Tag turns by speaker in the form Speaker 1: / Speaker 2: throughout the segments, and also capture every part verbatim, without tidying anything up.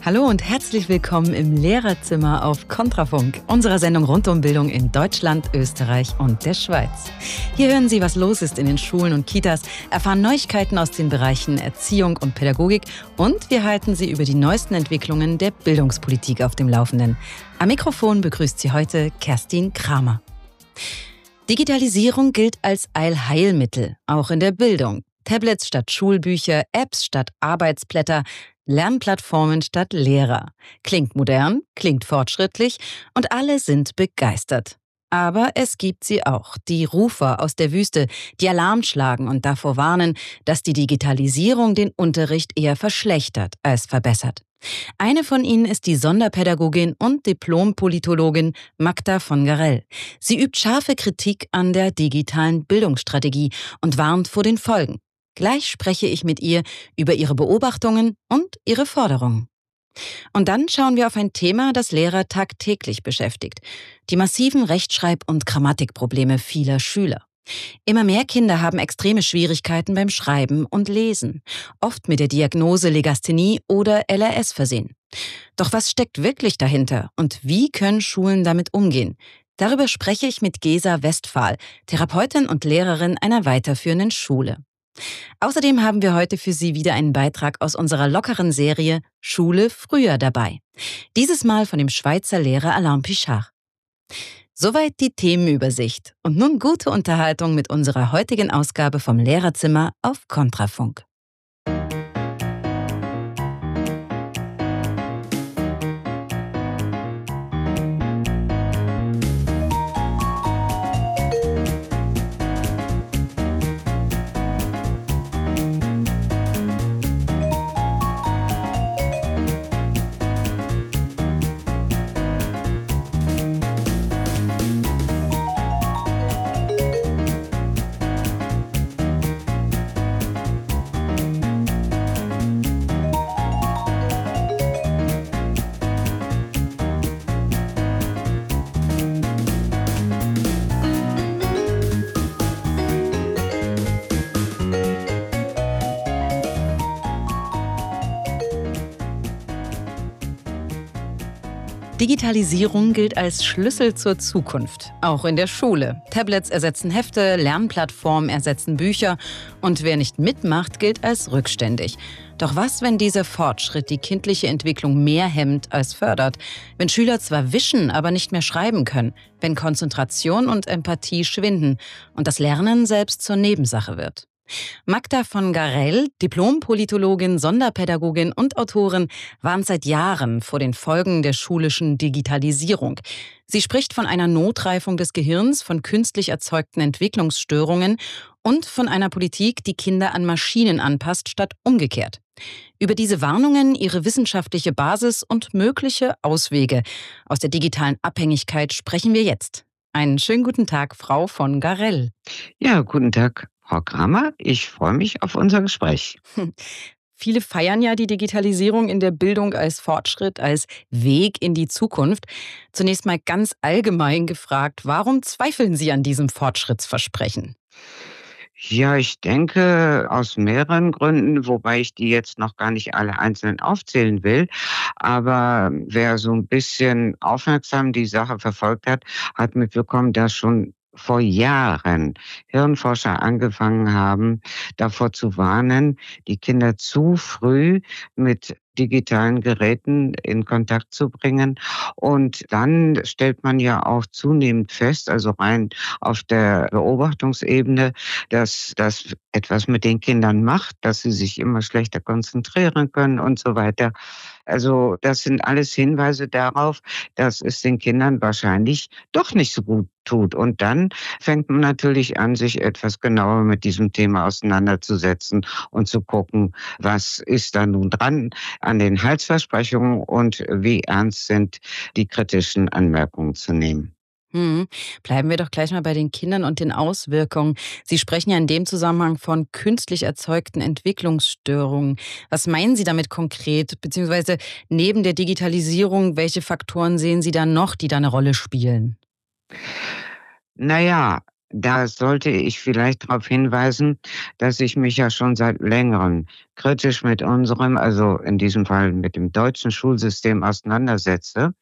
Speaker 1: Hallo und herzlich willkommen im Lehrerzimmer auf Kontrafunk, unserer Sendung rund um Bildung in Deutschland, Österreich und der Schweiz. Hier hören Sie, was los ist in den Schulen und Kitas, erfahren Neuigkeiten aus den Bereichen Erziehung und Pädagogik und wir halten Sie über die neuesten Entwicklungen der Bildungspolitik auf dem Laufenden. Am Mikrofon begrüßt Sie heute Kerstin Kramer. Digitalisierung gilt als Allheilmittel, auch in der Bildung. Tablets statt Schulbücher, Apps statt Arbeitsblätter, Lernplattformen statt Lehrer. Klingt modern, klingt fortschrittlich und alle sind begeistert. Aber es gibt sie auch, die Rufer aus der Wüste, die Alarm schlagen und davor warnen, dass die Digitalisierung den Unterricht eher verschlechtert als verbessert. Eine von ihnen ist die Sonderpädagogin und Diplom-Politologin Magda von Garrel. Sie übt scharfe Kritik an der digitalen Bildungsstrategie und warnt vor den Folgen. Gleich spreche ich mit ihr über ihre Beobachtungen und ihre Forderungen. Und dann schauen wir auf ein Thema, das Lehrer tagtäglich beschäftigt: die massiven Rechtschreib- und Grammatikprobleme vieler Schüler. Immer mehr Kinder haben extreme Schwierigkeiten beim Schreiben und Lesen, oft mit der Diagnose Legasthenie oder L R S versehen. Doch was steckt wirklich dahinter und wie können Schulen damit umgehen? Darüber spreche ich mit Gesa Westphal, Therapeutin und Lehrerin einer weiterführenden Schule. Außerdem haben wir heute für Sie wieder einen Beitrag aus unserer lockeren Serie Schule früher dabei. Dieses Mal von dem Schweizer Lehrer Alain Pichard. Soweit die Themenübersicht. Und nun gute Unterhaltung mit unserer heutigen Ausgabe vom Lehrerzimmer auf Kontrafunk. Digitalisierung gilt als Schlüssel zur Zukunft, auch in der Schule. Tablets ersetzen Hefte, Lernplattformen ersetzen Bücher und wer nicht mitmacht, gilt als rückständig. Doch was, wenn dieser Fortschritt die kindliche Entwicklung mehr hemmt als fördert? Wenn Schüler zwar wischen, aber nicht mehr schreiben können, wenn Konzentration und Empathie schwinden und das Lernen selbst zur Nebensache wird? Magda von Garrel, Diplom-Politologin, Sonderpädagogin und Autorin, warnt seit Jahren vor den Folgen der schulischen Digitalisierung. Sie spricht von einer Notreifung des Gehirns, von künstlich erzeugten Entwicklungsstörungen und von einer Politik, die Kinder an Maschinen anpasst, statt umgekehrt. Über diese Warnungen, ihre wissenschaftliche Basis und mögliche Auswege aus der digitalen Abhängigkeit sprechen wir jetzt. Einen schönen guten Tag, Frau von Garrel.
Speaker 2: Ja, guten Tag, Frau Kramer. Ich freue mich auf unser Gespräch.
Speaker 1: Hm. Viele feiern ja die Digitalisierung in der Bildung als Fortschritt, als Weg in die Zukunft. Zunächst mal ganz allgemein gefragt, warum zweifeln Sie an diesem Fortschrittsversprechen?
Speaker 2: Ja, ich denke aus mehreren Gründen, wobei ich die jetzt noch gar nicht alle einzeln aufzählen will. Aber wer so ein bisschen aufmerksam die Sache verfolgt hat, hat mitbekommen, dass schon vor Jahren Hirnforscher angefangen haben, davor zu warnen, die Kinder zu früh mit digitalen Geräten in Kontakt zu bringen. Und dann stellt man ja auch zunehmend fest, also rein auf der Beobachtungsebene, dass das etwas mit den Kindern macht, dass sie sich immer schlechter konzentrieren können und so weiter. Also das sind alles Hinweise darauf, dass es den Kindern wahrscheinlich doch nicht so gut tut. Und dann fängt man natürlich an, sich etwas genauer mit diesem Thema auseinanderzusetzen und zu gucken, was ist da nun dran an den Heilsversprechungen und wie ernst sind die kritischen Anmerkungen zu nehmen.
Speaker 1: Hm. Bleiben wir doch gleich mal bei den Kindern und den Auswirkungen. Sie sprechen ja in dem Zusammenhang von künstlich erzeugten Entwicklungsstörungen. Was meinen Sie damit konkret? Beziehungsweise neben der Digitalisierung, welche Faktoren sehen Sie da noch, die da eine Rolle spielen?
Speaker 2: Naja, Da sollte ich vielleicht darauf hinweisen, dass ich mich ja schon seit Längerem kritisch mit unserem, also in diesem Fall mit dem deutschen Schulsystem auseinandersetze.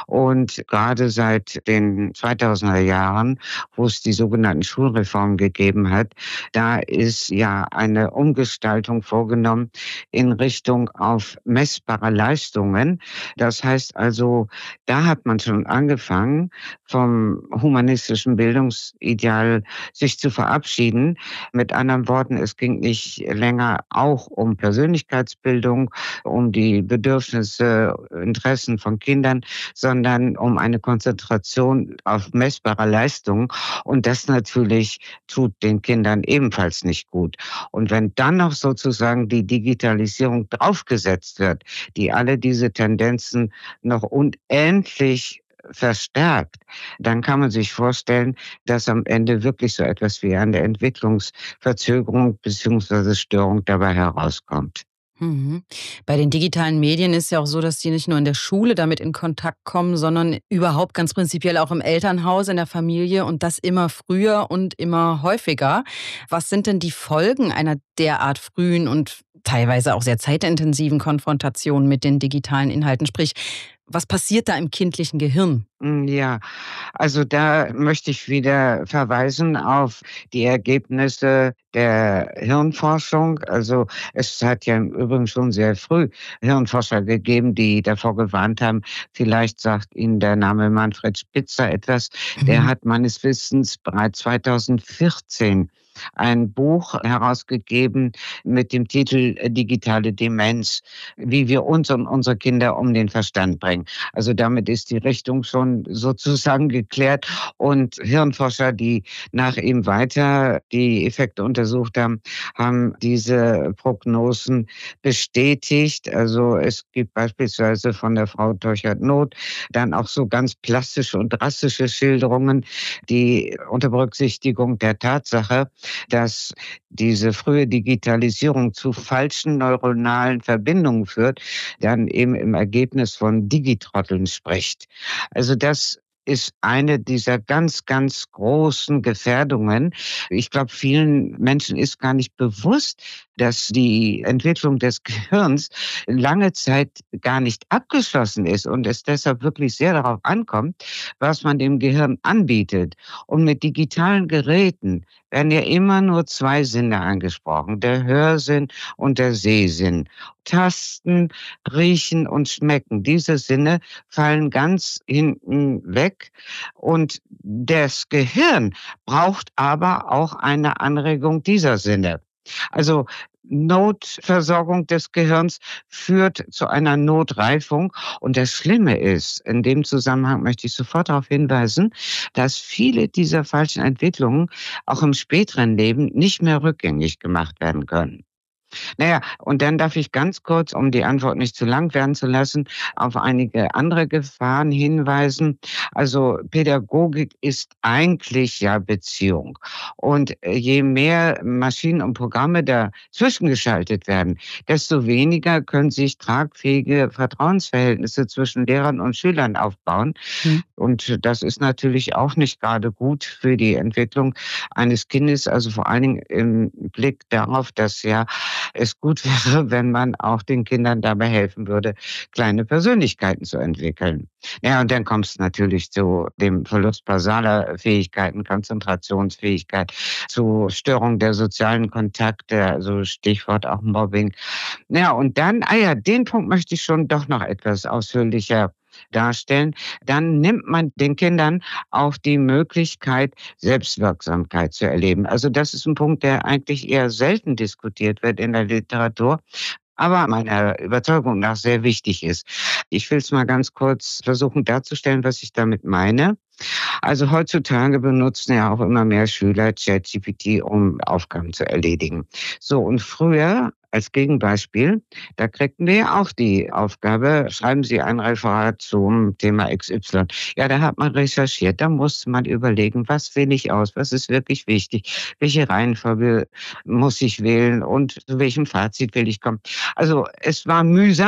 Speaker 2: Und gerade seit den zweitausender Jahren, wo es die sogenannten Schulreformen gegeben hat, da ist ja eine Umgestaltung vorgenommen in Richtung auf messbare Leistungen. Das heißt also, da hat man schon angefangen, vom humanistischen Bildungsideal sich zu verabschieden. Mit anderen Worten, es ging nicht länger auch um Persönlichkeitsbildung, um die Bedürfnisse, Interessen von Kindern, sondern um eine Konzentration auf messbare Leistungen. Und das natürlich tut den Kindern ebenfalls nicht gut. Und wenn dann noch sozusagen die Digitalisierung draufgesetzt wird, die alle diese Tendenzen noch unendlich verstärkt, dann kann man sich vorstellen, dass am Ende wirklich so etwas wie eine Entwicklungsverzögerung beziehungsweise Störung dabei herauskommt.
Speaker 1: Mhm. Bei den digitalen Medien ist ja auch so, dass die nicht nur in der Schule damit in Kontakt kommen, sondern überhaupt ganz prinzipiell auch im Elternhaus, in der Familie und das immer früher und immer häufiger. Was sind denn die Folgen einer derart frühen und teilweise auch sehr zeitintensiven Konfrontation mit den digitalen Inhalten? Sprich, was passiert da im kindlichen Gehirn?
Speaker 2: Hm, ja, also da möchte ich wieder verweisen auf die Ergebnisse der Hirnforschung. Also es hat ja im Übrigen schon sehr früh Hirnforscher gegeben, die davor gewarnt haben, vielleicht sagt Ihnen der Name Manfred Spitzer etwas. Der
Speaker 1: Mhm.
Speaker 2: hat meines Wissens bereits zweitausendvierzehn ein Buch herausgegeben mit dem Titel äh, Digitale Demenz, wie wir uns und unsere Kinder um den Verstand bringen. Also damit ist die Richtung schon sozusagen geklärt und Hirnforscher, die nach ihm weiter die Effekte untersucht haben, haben diese Prognosen bestätigt. Also es gibt beispielsweise von der Frau Teuchert-Noth dann auch so ganz plastische und drastische Schilderungen, die unter Berücksichtigung der Tatsache, dass diese frühe Digitalisierung zu falschen neuronalen Verbindungen führt, dann eben im Ergebnis von Digitrotteln spricht. Also das ist eine dieser ganz, ganz großen Gefährdungen. Ich glaube, vielen Menschen ist gar nicht bewusst, dass die Entwicklung des Gehirns lange Zeit gar nicht abgeschlossen ist und es deshalb wirklich sehr darauf ankommt, was man dem Gehirn anbietet. Und mit digitalen Geräten werden ja immer nur zwei Sinne angesprochen, der Hörsinn und der Sehsinn. Tasten, riechen und schmecken. Diese Sinne fallen ganz hinten weg und das Gehirn braucht aber auch eine Anregung dieser Sinne. Also Notversorgung des Gehirns führt zu einer Notreifung. Und das Schlimme ist, in dem Zusammenhang möchte ich sofort darauf hinweisen, dass viele dieser falschen Entwicklungen auch im späteren Leben nicht mehr rückgängig gemacht werden können. Na ja, und dann darf ich ganz kurz, um die Antwort nicht zu lang werden zu lassen, auf einige andere Gefahren hinweisen. Also Pädagogik ist eigentlich ja Beziehung. Und äh, je mehr Maschinen und Programme dazwischen geschaltet werden, desto weniger können sich tragfähige Vertrauensverhältnisse zwischen Lehrern und Schülern aufbauen.
Speaker 1: Mhm.
Speaker 2: Und das ist natürlich auch nicht gerade gut für die Entwicklung eines Kindes, also vor allen Dingen im Blick darauf, dass ja es gut wäre, wenn man auch den Kindern dabei helfen würde, kleine Persönlichkeiten zu entwickeln. Ja, und dann kommt es natürlich zu dem Verlust basaler Fähigkeiten, Konzentrationsfähigkeit, zu Störung der sozialen Kontakte, also Stichwort auch Mobbing. Ja, und dann, ah ja, den Punkt möchte ich schon doch noch etwas ausführlicher darstellen. Dann nimmt man den Kindern auch die Möglichkeit, Selbstwirksamkeit zu erleben. Also das ist ein Punkt, der eigentlich eher selten diskutiert wird in der Literatur, aber meiner Überzeugung nach sehr wichtig ist. Ich will es mal ganz kurz versuchen darzustellen, was ich damit meine. Also heutzutage benutzen ja auch immer mehr Schüler ChatGPT, um Aufgaben zu erledigen. So, und früher als Gegenbeispiel, da kriegten wir ja auch die Aufgabe, schreiben Sie ein Referat zum Thema X Y. Ja, da hat man recherchiert, da musste man überlegen, was wähle ich aus, was ist wirklich wichtig, welche Reihenfolge muss ich wählen und zu welchem Fazit will ich kommen. Also es war mühsam.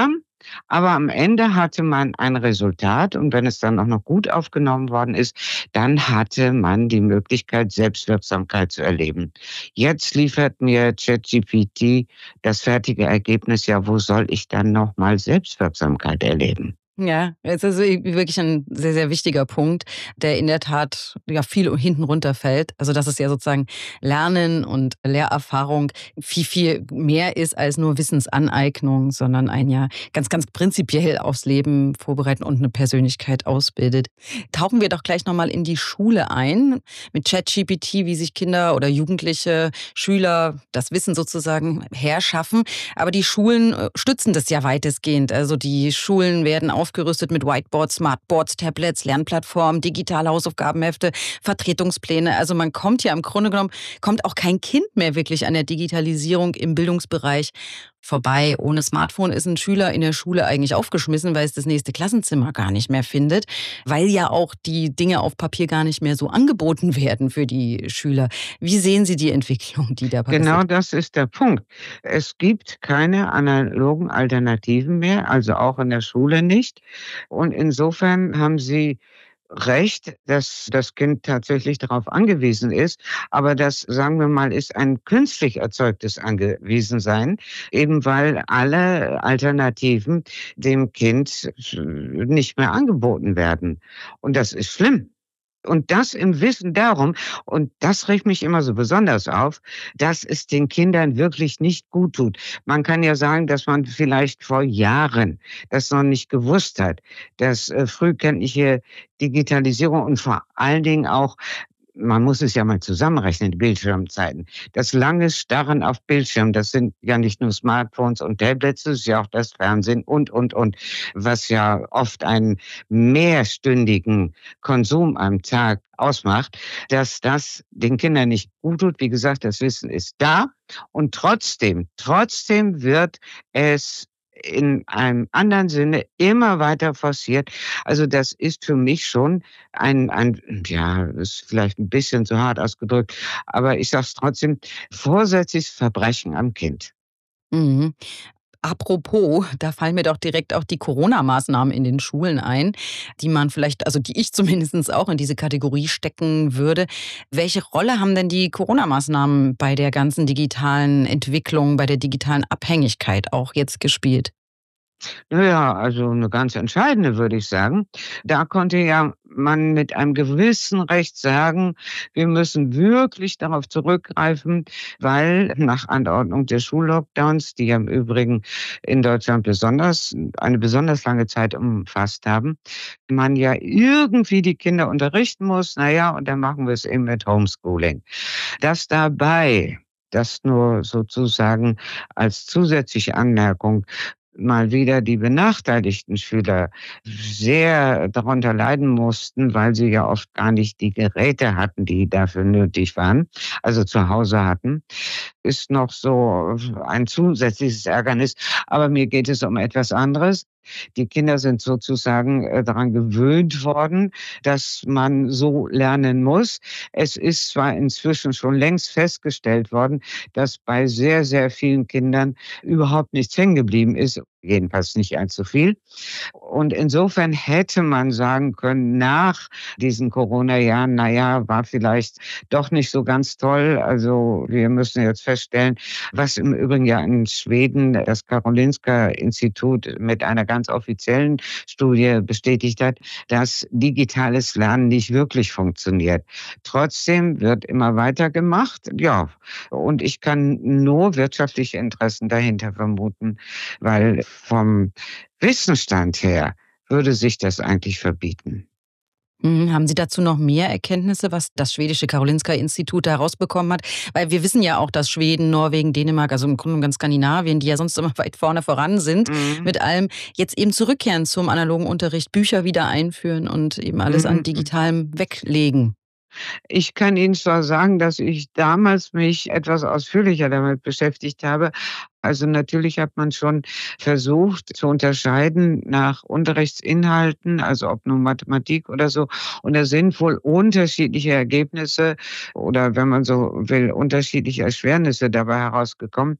Speaker 2: Aber am Ende hatte man ein Resultat und wenn es dann auch noch gut aufgenommen worden ist, dann hatte man die Möglichkeit, Selbstwirksamkeit zu erleben. Jetzt liefert mir ChatGPT das fertige Ergebnis. Ja, wo soll ich dann noch mal Selbstwirksamkeit erleben?
Speaker 1: Ja, es ist wirklich ein sehr, sehr wichtiger Punkt, der in der Tat ja viel hinten runterfällt. Also dass es ja sozusagen Lernen und Lehrerfahrung viel, viel mehr ist als nur Wissensaneignung, sondern ein ja ganz, ganz prinzipiell aufs Leben vorbereiten und eine Persönlichkeit ausbildet. Tauchen wir doch gleich nochmal in die Schule ein mit ChatGPT, wie sich Kinder oder Jugendliche, Schüler das Wissen sozusagen herschaffen. Aber die Schulen äh, stützen das ja weitestgehend. Also die Schulen werden aufgerüstet mit Whiteboards, Smartboards, Tablets, Lernplattformen, digitale Hausaufgabenhefte, Vertretungspläne. Also man kommt ja im Grunde genommen, kommt auch kein Kind mehr wirklich an der Digitalisierung im Bildungsbereich vorbei. Ohne Smartphone ist ein Schüler in der Schule eigentlich aufgeschmissen, weil es das nächste Klassenzimmer gar nicht mehr findet, weil ja auch die Dinge auf Papier gar nicht mehr so angeboten werden für die Schüler. Wie sehen Sie die Entwicklung, die da
Speaker 2: Genau
Speaker 1: passiert?
Speaker 2: das ist der Punkt. Es gibt keine analogen Alternativen mehr, also auch in der Schule nicht. Und insofern haben Sie recht, dass das Kind tatsächlich darauf angewiesen ist. Aber das, sagen wir mal, ist ein künstlich erzeugtes Angewiesensein, eben weil alle Alternativen dem Kind nicht mehr angeboten werden. Und das ist schlimm. Und das im Wissen darum, und das regt mich immer so besonders auf, dass es den Kindern wirklich nicht gut tut. Man kann ja sagen, dass man vielleicht vor Jahren das noch nicht gewusst hat, dass äh, frühkindliche Digitalisierung und vor allen Dingen auch, man muss es ja mal zusammenrechnen, die Bildschirmzeiten. Das lange Starren auf Bildschirm, das sind ja nicht nur Smartphones und Tablets, das ist ja auch das Fernsehen und, und, und, was ja oft einen mehrstündigen Konsum am Tag ausmacht, dass das den Kindern nicht gut tut. Wie gesagt, das Wissen ist da und trotzdem, trotzdem wird es in einem anderen Sinne immer weiter forciert. Also das ist für mich schon ein, ein, ja, ist vielleicht ein bisschen zu hart ausgedrückt, aber ich sage es trotzdem, vorsätzliches Verbrechen am Kind.
Speaker 1: Mhm. Apropos, da fallen mir doch direkt auch die Corona-Maßnahmen in den Schulen ein, die man vielleicht, also die ich zumindest auch in diese Kategorie stecken würde. Welche Rolle haben denn die Corona-Maßnahmen bei der ganzen digitalen Entwicklung, bei der digitalen Abhängigkeit auch jetzt gespielt?
Speaker 2: Na ja, also eine ganz entscheidende, würde ich sagen. Da konnte ja man mit einem gewissen Recht sagen: „Wir müssen wirklich darauf zurückgreifen“, weil nach Anordnung der Schullockdowns, die ja im Übrigen in Deutschland besonders eine besonders lange Zeit umfasst haben, man ja irgendwie die Kinder unterrichten muss. Na ja, und dann machen wir es eben mit Homeschooling. Dass dabei, das nur sozusagen als zusätzliche Anmerkung, mal wieder die benachteiligten Schüler sehr darunter leiden mussten, weil sie ja oft gar nicht die Geräte hatten, die dafür nötig waren, also zu Hause hatten, ist noch so ein zusätzliches Ärgernis. Aber mir geht es um etwas anderes. Die Kinder sind sozusagen äh, daran gewöhnt worden, dass man so lernen muss. Es ist zwar inzwischen schon längst festgestellt worden, dass bei sehr, sehr vielen Kindern überhaupt nichts hängen geblieben ist, jedenfalls nicht allzu viel. Und insofern hätte man sagen können, nach diesen Corona-Jahren, na ja, war vielleicht doch nicht so ganz toll. Also wir müssen jetzt feststellen, was im Übrigen ja in Schweden das Karolinska-Institut mit einer ganz offiziellen Studie bestätigt hat, dass digitales Lernen nicht wirklich funktioniert. Trotzdem wird immer weiter gemacht. Ja, und ich kann nur wirtschaftliche Interessen dahinter vermuten, weil vom Wissensstand her würde sich das eigentlich verbieten.
Speaker 1: Mhm. Haben Sie dazu noch mehr Erkenntnisse, was das schwedische Karolinska-Institut da rausbekommen hat? Weil wir wissen ja auch, dass Schweden, Norwegen, Dänemark, also im Grunde ganz Skandinavien, die ja sonst immer weit vorne voran sind
Speaker 2: Mhm.
Speaker 1: mit allem, jetzt eben zurückkehren zum analogen Unterricht, Bücher wieder einführen und eben alles an
Speaker 2: Mhm.
Speaker 1: Digitalem weglegen.
Speaker 2: Ich kann Ihnen zwar sagen, dass ich damals mich etwas ausführlicher damit beschäftigt habe, Also natürlich hat man schon versucht zu unterscheiden nach Unterrichtsinhalten, also ob nun Mathematik oder so. Und da sind wohl unterschiedliche Ergebnisse oder wenn man so will, unterschiedliche Erschwernisse dabei herausgekommen.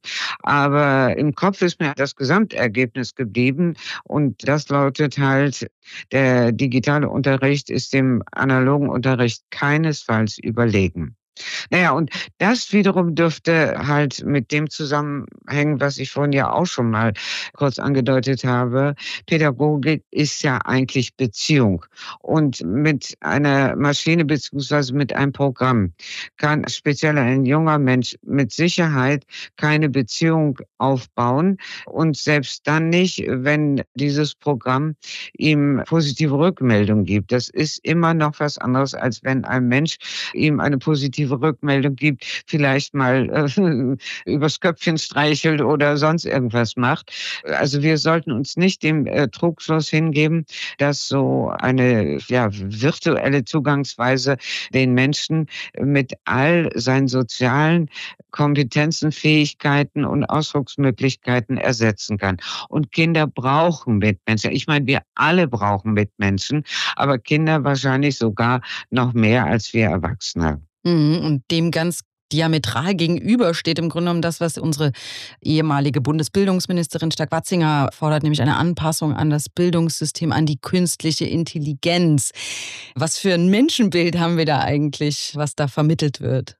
Speaker 2: Aber im Kopf ist mir das Gesamtergebnis geblieben und das lautet halt, der digitale Unterricht ist dem analogen Unterricht keinesfalls überlegen. Na ja, und das wiederum dürfte halt mit dem zusammenhängen, was ich vorhin ja auch schon mal kurz angedeutet habe. Pädagogik ist ja eigentlich Beziehung. Und mit einer Maschine beziehungsweise mit einem Programm kann speziell ein junger Mensch mit Sicherheit keine Beziehung aufbauen und selbst dann nicht, wenn dieses Programm ihm positive Rückmeldung gibt. Das ist immer noch was anderes, als wenn ein Mensch ihm eine positive Rückmeldung gibt, vielleicht mal äh, übers Köpfchen streichelt oder sonst irgendwas macht. Also wir sollten uns nicht dem äh, Trugschluss hingeben, dass so eine ja, virtuelle Zugangsweise den Menschen mit all seinen sozialen Kompetenzen, Fähigkeiten und Ausdrucksmöglichkeiten ersetzen kann. Und Kinder brauchen Mitmenschen. Ich meine, wir alle brauchen Mitmenschen, aber Kinder wahrscheinlich sogar noch mehr als wir Erwachsene.
Speaker 1: Mhm, und dem ganz diametral gegenüber steht im Grunde genommen das, was unsere ehemalige Bundesbildungsministerin Stark-Watzinger fordert, nämlich eine Anpassung an das Bildungssystem, an die künstliche Intelligenz. Was für ein Menschenbild haben wir da eigentlich, was da vermittelt wird?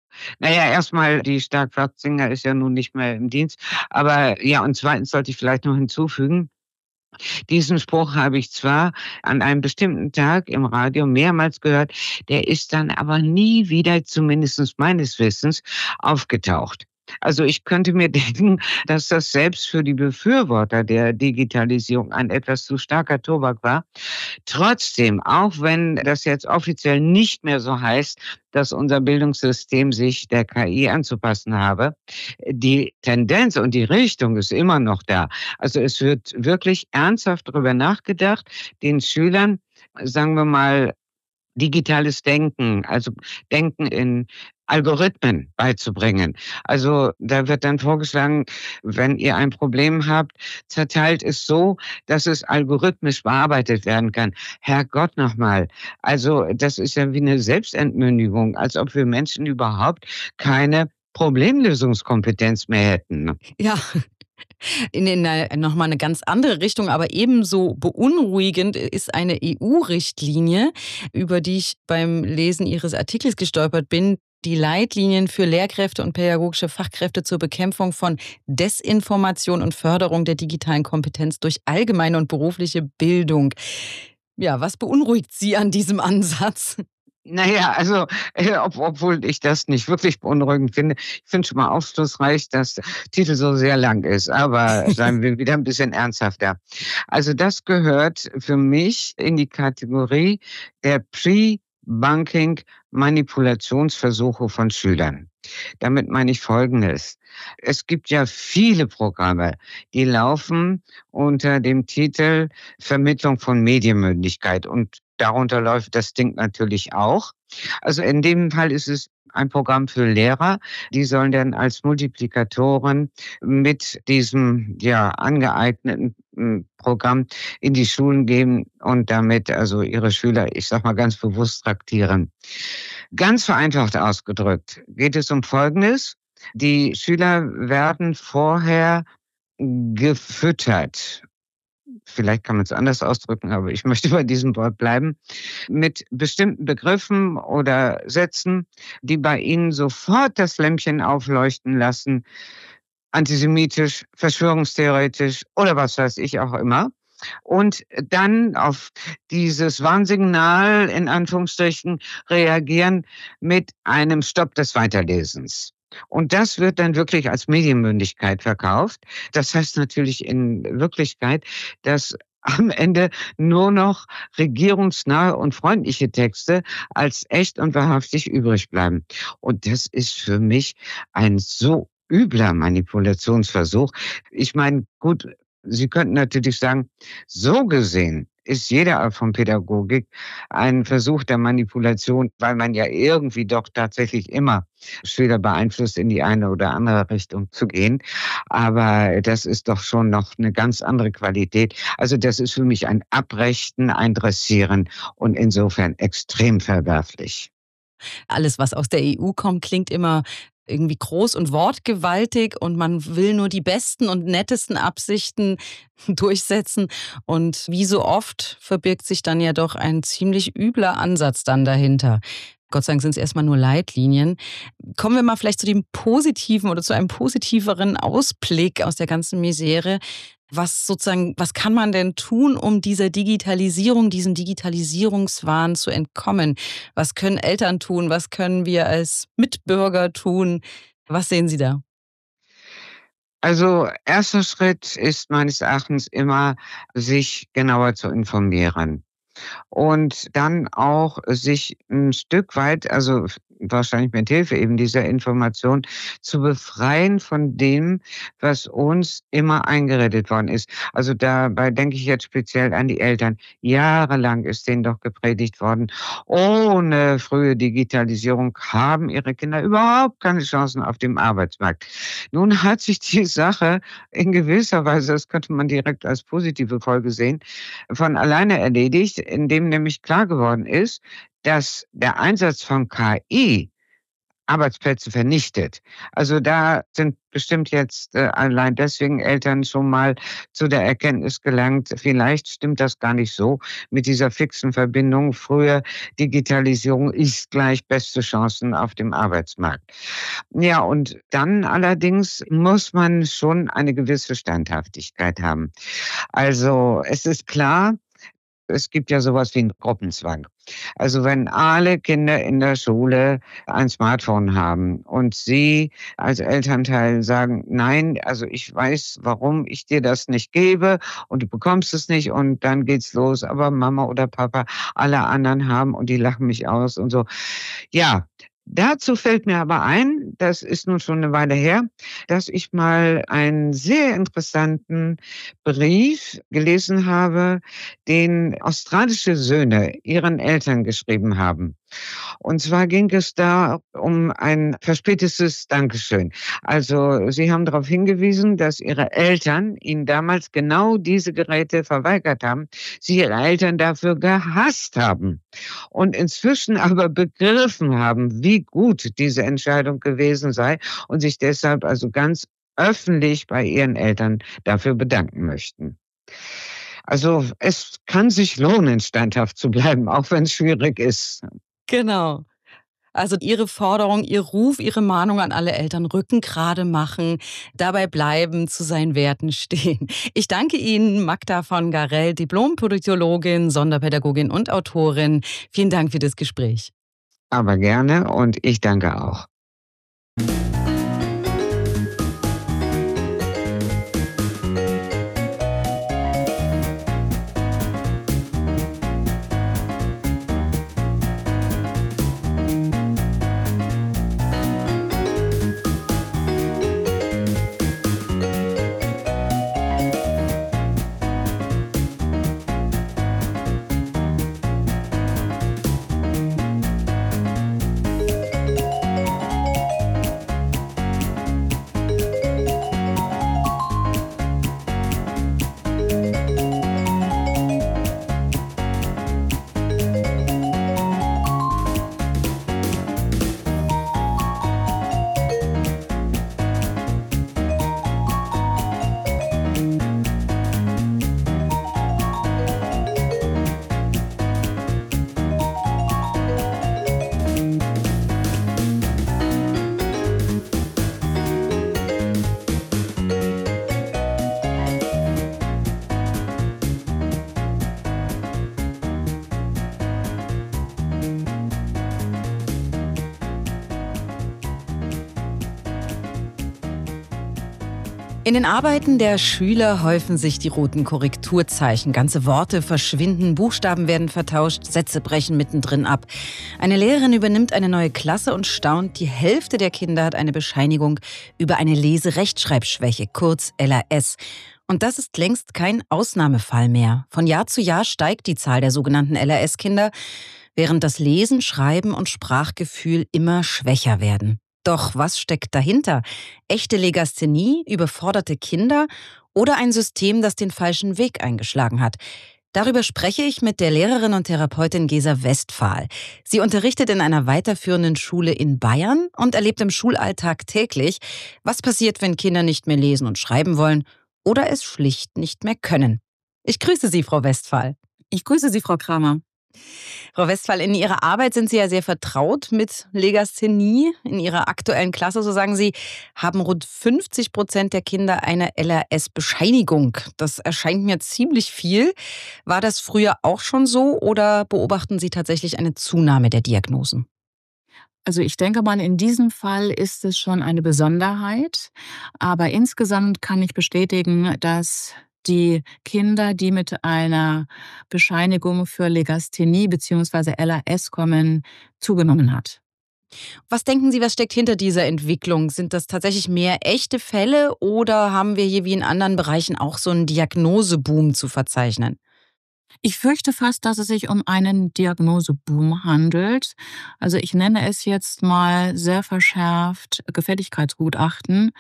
Speaker 2: Na ja, erst mal, die Stark-Watzinger ist ja nun nicht mehr im Dienst. Aber ja, und zweitens sollte ich vielleicht noch hinzufügen, diesen Spruch habe ich zwar an einem bestimmten Tag im Radio mehrmals gehört, der ist dann aber nie wieder, zumindest meines Wissens, aufgetaucht. Also ich könnte mir denken, dass das selbst für die Befürworter der Digitalisierung ein etwas zu starker Tobak war. Trotzdem, auch wenn das jetzt offiziell nicht mehr so heißt, dass unser Bildungssystem sich der K I anzupassen habe, die Tendenz und die Richtung ist immer noch da. Also es wird wirklich ernsthaft darüber nachgedacht, den Schülern, sagen wir mal, digitales Denken, also Denken in Algorithmen beizubringen. Also da wird dann vorgeschlagen, wenn ihr ein Problem habt, zerteilt es so, dass es algorithmisch bearbeitet werden kann. Herrgott nochmal. Also das ist ja wie eine Selbstentmündigung, als ob wir Menschen überhaupt keine Problemlösungskompetenz mehr hätten.
Speaker 1: Ja, in in 'ne noch mal 'ne ganz andere Richtung, aber ebenso beunruhigend ist eine E U-Richtlinie, über die ich beim Lesen Ihres Artikels gestolpert bin. Die Leitlinien für Lehrkräfte und pädagogische Fachkräfte zur Bekämpfung von Desinformation und Förderung der digitalen Kompetenz durch allgemeine und berufliche Bildung. Ja, was beunruhigt Sie an diesem Ansatz?
Speaker 2: Na ja, also, äh, ob obwohl ich das nicht wirklich beunruhigend finde. Ich finde schon mal aufschlussreich, dass der Titel so sehr lang ist, aber seien wir wieder ein bisschen ernsthafter. Also, das gehört für mich in die Kategorie der Pre-Banking-Manipulationsversuche von Schülern. Damit meine ich Folgendes: Es gibt ja viele Programme, die laufen unter dem Titel Vermittlung von Medienmündigkeit und darunter läuft das Ding natürlich auch. Also, in dem Fall ist es ein Programm für Lehrer. Die sollen dann als Multiplikatoren mit diesem, ja, angeeigneten, hm, Programm in die Schulen gehen und damit also ihre Schüler, ich sage mal ganz bewusst, traktieren. Ganz vereinfacht ausgedrückt geht es um Folgendes: Die Schüler werden vorher gefüttert. Vielleicht kann man es anders ausdrücken, aber ich möchte bei diesem Wort bleiben, mit bestimmten Begriffen oder Sätzen, die bei ihnen sofort das Lämpchen aufleuchten lassen, antisemitisch, verschwörungstheoretisch oder was weiß ich auch immer. Und dann auf dieses Warnsignal in Anführungsstrichen reagieren mit einem Stopp des Weiterlesens. Und das wird dann wirklich als Medienmündigkeit verkauft. Das heißt natürlich in Wirklichkeit, dass am Ende nur noch regierungsnahe und freundliche Texte als echt und wahrhaftig übrig bleiben. Und das ist für mich ein so übler Manipulationsversuch. Ich meine, gut, Sie könnten natürlich sagen, so gesehen ist jede Art von Pädagogik ein Versuch der Manipulation, weil man ja irgendwie doch tatsächlich immer Schüler beeinflusst, in die eine oder andere Richtung zu gehen. Aber das ist doch schon noch eine ganz andere Qualität. Also das ist für mich ein Abrechten, ein Dressieren und insofern extrem verwerflich.
Speaker 1: Alles, was aus der E U kommt, klingt immer irgendwie groß und wortgewaltig und man will nur die besten und nettesten Absichten durchsetzen. Und wie so oft verbirgt sich dann ja doch ein ziemlich übler Ansatz dann dahinter. Gott sei Dank sind es erstmal nur Leitlinien. Kommen wir mal vielleicht zu dem Positiven oder zu einem positiveren Ausblick aus der ganzen Misere. Was sozusagen, was kann man denn tun, um dieser Digitalisierung, diesem Digitalisierungswahn zu entkommen? Was können Eltern tun? Was können wir als Mitbürger tun? Was sehen Sie da?
Speaker 2: Also, erster Schritt ist meines Erachtens immer, sich genauer zu informieren. Und dann auch sich ein Stück weit, also wahrscheinlich mit Hilfe eben dieser Information, zu befreien von dem, was uns immer eingeredet worden ist. Also, dabei denke ich jetzt speziell an die Eltern. Jahrelang ist denen doch gepredigt worden, ohne frühe Digitalisierung haben ihre Kinder überhaupt keine Chancen auf dem Arbeitsmarkt. Nun hat sich die Sache in gewisser Weise, das könnte man direkt als positive Folge sehen, von alleine erledigt, indem nämlich klar geworden ist, dass der Einsatz von K I Arbeitsplätze vernichtet. Also da sind bestimmt jetzt äh, allein deswegen Eltern schon mal zu der Erkenntnis gelangt, vielleicht stimmt das gar nicht so mit dieser fixen Verbindung. Früher Digitalisierung ist gleich beste Chancen auf dem Arbeitsmarkt. Ja, und dann allerdings muss man schon eine gewisse Standhaftigkeit haben. Also es ist klar, es gibt ja sowas wie 'n Gruppenzwang. Also, wenn alle Kinder in der Schule ein Smartphone haben und Sie als Elternteil sagen: „Nein, also ich weiß, warum ich dir das nicht gebe und du bekommst es nicht“, und dann geht's los: „Aber Mama oder Papa, alle anderen haben und die lachen mich aus“ und so. Ja, dazu fällt mir aber ein, das ist nun schon 'ne Weile her, dass ich mal einen sehr interessanten Brief gelesen habe, den australische Söhne ihren Eltern geschrieben haben. Und zwar ging es da um ein verspätetes Dankeschön. Also, sie haben darauf hingewiesen, dass ihre Eltern ihnen damals genau diese Geräte verweigert haben, sie ihre Eltern dafür gehasst haben und inzwischen aber begriffen haben, wie gut diese Entscheidung gewesen sei und sich deshalb also ganz öffentlich bei ihren Eltern dafür bedanken möchten. Also, es kann sich lohnen, standhaft zu bleiben, auch wenn es schwierig ist.
Speaker 1: Genau. Also Ihre Forderung, Ihr Ruf, Ihre Mahnung an alle Eltern, Rücken gerade machen, dabei bleiben, zu seinen Werten stehen. Ich danke Ihnen, Magda von Garell, Diplompolitologin, Sonderpädagogin und Autorin. Vielen Dank für das Gespräch.
Speaker 2: Aber gerne und ich danke auch.
Speaker 1: In den Arbeiten der Schüler häufen sich die roten Korrekturzeichen. Ganze Worte verschwinden, Buchstaben werden vertauscht, Sätze brechen mittendrin ab. Eine Lehrerin übernimmt eine neue Klasse und staunt, die Hälfte der Kinder hat eine Bescheinigung über eine Lese-Rechtschreibschwäche, kurz L A S. Und das ist längst kein Ausnahmefall mehr. Von Jahr zu Jahr steigt die Zahl der sogenannten L R S-Kinder, während das Lesen, Schreiben und Sprachgefühl immer schwächer werden. Doch was steckt dahinter? Echte Legasthenie, überforderte Kinder oder ein System, das den falschen Weg eingeschlagen hat? Darüber spreche ich mit der Lehrerin und Therapeutin Gesa Westphal. Sie unterrichtet in einer weiterführenden Schule in Bayern und erlebt im Schulalltag täglich, was passiert, wenn Kinder nicht mehr lesen und schreiben wollen oder es schlicht nicht mehr können. Ich grüße Sie, Frau Westphal.
Speaker 3: Ich grüße Sie, Frau Kramer.
Speaker 1: Frau Westphal, in Ihrer Arbeit sind Sie ja sehr vertraut mit Legasthenie. In Ihrer aktuellen Klasse, so sagen Sie, haben rund fünfzig Prozent der Kinder eine L R S-Bescheinigung. Das erscheint mir ziemlich viel. War das früher auch schon so oder beobachten Sie tatsächlich eine Zunahme der Diagnosen?
Speaker 3: Also ich denke mal, in diesem Fall ist es schon eine Besonderheit. Aber insgesamt kann ich bestätigen, dass die Kinder, die mit einer Bescheinigung für Legasthenie bzw. L R S kommen, zugenommen hat.
Speaker 1: Was denken Sie, was steckt hinter dieser Entwicklung? Sind das tatsächlich mehr echte Fälle oder haben wir hier wie in anderen Bereichen auch so einen Diagnoseboom zu verzeichnen?
Speaker 3: Ich fürchte fast, dass es sich um einen Diagnoseboom handelt. Also ich nenne es jetzt mal sehr verschärft Gefälligkeitsgutachten,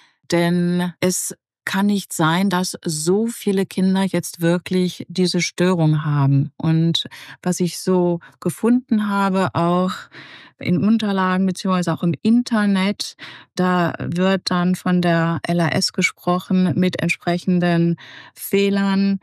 Speaker 3: denn es kann nicht sein, dass so viele Kinder jetzt wirklich diese Störung haben. Und was ich so gefunden habe, auch in Unterlagen beziehungsweise auch im Internet, da wird dann von der L R S gesprochen mit entsprechenden Fehlern.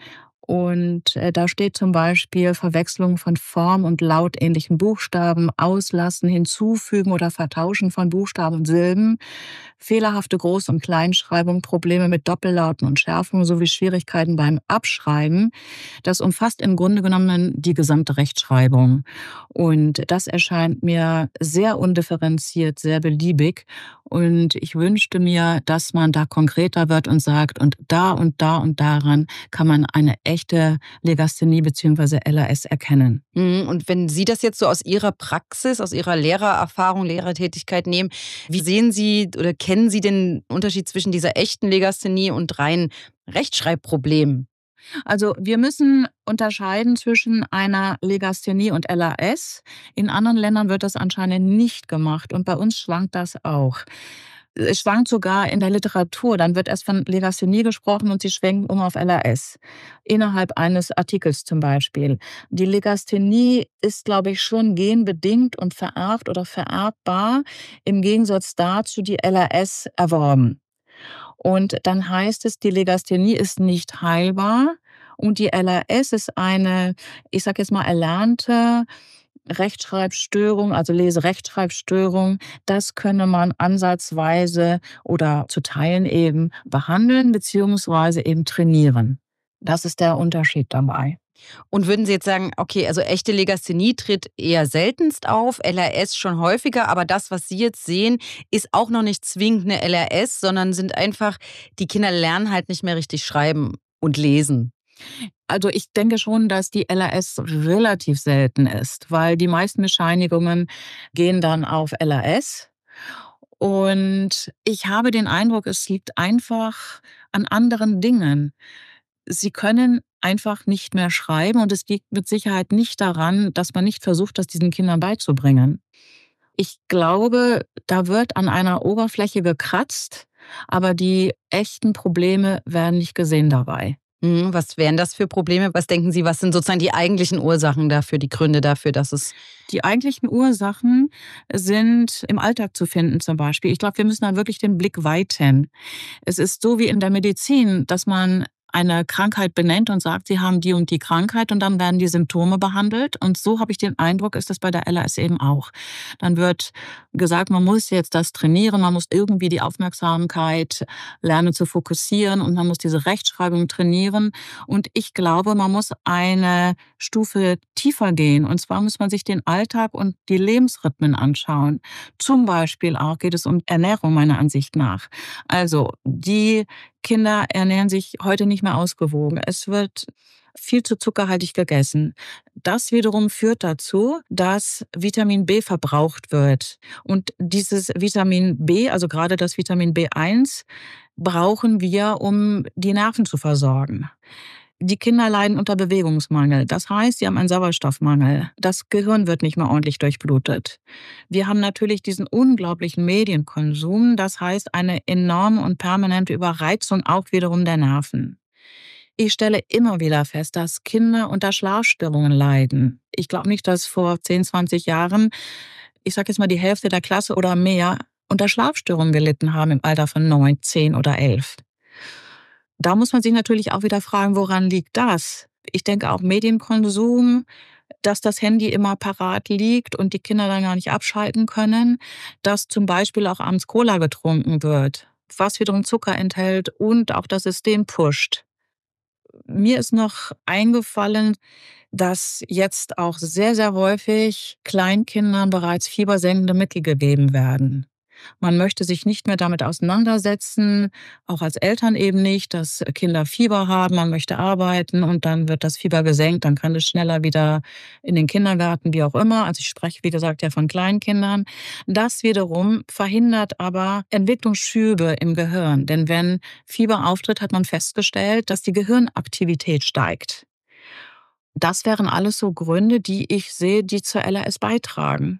Speaker 3: Und äh, da steht zum Beispiel Verwechslung von Form- und lautähnlichen Buchstaben, Auslassen, Hinzufügen oder Vertauschen von Buchstaben und Silben, fehlerhafte Groß- und Kleinschreibung, Probleme mit Doppellauten und Schärfung sowie Schwierigkeiten beim Abschreiben. Das umfasst im Grunde genommen die gesamte Rechtschreibung. Und das erscheint mir sehr undifferenziert, sehr beliebig. Und ich wünschte mir, dass man da konkreter wird und sagt, und da und da und daran kann man eine echte Legasthenie bzw. L R S erkennen.
Speaker 1: Mhm, und wenn Sie das jetzt so aus Ihrer Praxis, aus Ihrer Lehrererfahrung, Lehrertätigkeit nehmen, wie sehen Sie oder kennen Sie den Unterschied zwischen dieser echten Legasthenie und rein Rechtschreibproblemen?
Speaker 3: Also wir müssen unterscheiden zwischen einer Legasthenie und L R S. In anderen Ländern wird das anscheinend nicht gemacht und bei uns schwankt das auch. Es schwankt sogar in der Literatur. Dann wird erst von Legasthenie gesprochen und sie schwenken um auf L R S. Innerhalb eines Artikels zum Beispiel. Die Legasthenie ist, glaube ich, schon genbedingt und vererbt oder vererbbar. Im Gegensatz dazu die L R S erworben. Und dann heißt es, die Legasthenie ist nicht heilbar und die L R S ist eine, ich sage jetzt mal, erlernte Rechtschreibstörung, also Leserechtschreibstörung. Das könne man ansatzweise oder zu Teilen eben behandeln beziehungsweise eben trainieren. Das ist der Unterschied dabei.
Speaker 1: Und würden Sie jetzt sagen, okay, also echte Legasthenie tritt eher seltenst auf, L R S schon häufiger, aber das, was Sie jetzt sehen, ist auch noch nicht zwingend eine L R S, sondern sind einfach, die Kinder lernen halt nicht mehr richtig schreiben und lesen.
Speaker 3: Also ich denke schon, dass die L R S relativ selten ist, weil die meisten Bescheinigungen gehen dann auf L R S. Und ich habe den Eindruck, es liegt einfach an anderen Dingen. Sie können einfach nicht mehr schreiben und es liegt mit Sicherheit nicht daran, dass man nicht versucht, das diesen Kindern beizubringen. Ich glaube, da wird an einer Oberfläche gekratzt, aber die echten Probleme werden nicht gesehen dabei.
Speaker 1: Mhm, was wären das für Probleme? Was denken Sie, was sind sozusagen die eigentlichen Ursachen dafür, die Gründe dafür, dass es...
Speaker 3: Die eigentlichen Ursachen sind im Alltag zu finden zum Beispiel. Ich glaube, wir müssen da wirklich den Blick weiten. Es ist so wie in der Medizin, dass man eine Krankheit benennt und sagt, sie haben die und die Krankheit und dann werden die Symptome behandelt. Und so habe ich den Eindruck, ist das bei der L R S eben auch. Dann wird gesagt, man muss jetzt das trainieren, man muss irgendwie die Aufmerksamkeit lernen zu fokussieren und man muss diese Rechtschreibung trainieren. Und ich glaube, man muss eine Stufe tiefer gehen. Und zwar muss man sich den Alltag und die Lebensrhythmen anschauen. Zum Beispiel auch geht es um Ernährung meiner Ansicht nach. Also die Kinder ernähren sich heute nicht mehr ausgewogen. Es wird viel zu zuckerhaltig gegessen. Das wiederum führt dazu, dass Vitamin B verbraucht wird. Und dieses Vitamin B, also gerade das Vitamin B eins, brauchen wir, um die Nerven zu versorgen. Die Kinder leiden unter Bewegungsmangel. Das heißt, sie haben einen Sauerstoffmangel. Das Gehirn wird nicht mehr ordentlich durchblutet. Wir haben natürlich diesen unglaublichen Medienkonsum. Das heißt, eine enorme und permanente Überreizung auch wiederum der Nerven. Ich stelle immer wieder fest, dass Kinder unter Schlafstörungen leiden. Ich glaube nicht, dass vor zehn, zwanzig Jahren, ich sage jetzt mal die Hälfte der Klasse oder mehr, unter Schlafstörungen gelitten haben im Alter von neun, zehn oder elf. Da muss man sich natürlich auch wieder fragen, woran liegt das? Ich denke auch Medienkonsum, dass das Handy immer parat liegt und die Kinder dann gar nicht abschalten können, dass zum Beispiel auch abends Cola getrunken wird, was wiederum Zucker enthält und auch das System pusht. Mir ist noch eingefallen, dass jetzt auch sehr, sehr häufig Kleinkindern bereits fiebersenkende Mittel gegeben werden. Man möchte sich nicht mehr damit auseinandersetzen, auch als Eltern eben nicht, dass Kinder Fieber haben, man möchte arbeiten und dann wird das Fieber gesenkt, dann kann es schneller wieder in den Kindergarten, wie auch immer. Also ich spreche, wie gesagt, ja von Kleinkindern. Das wiederum verhindert aber Entwicklungsschübe im Gehirn, denn wenn Fieber auftritt, hat man festgestellt, dass die Gehirnaktivität steigt. Das wären alles so Gründe, die ich sehe, die zur L R S beitragen.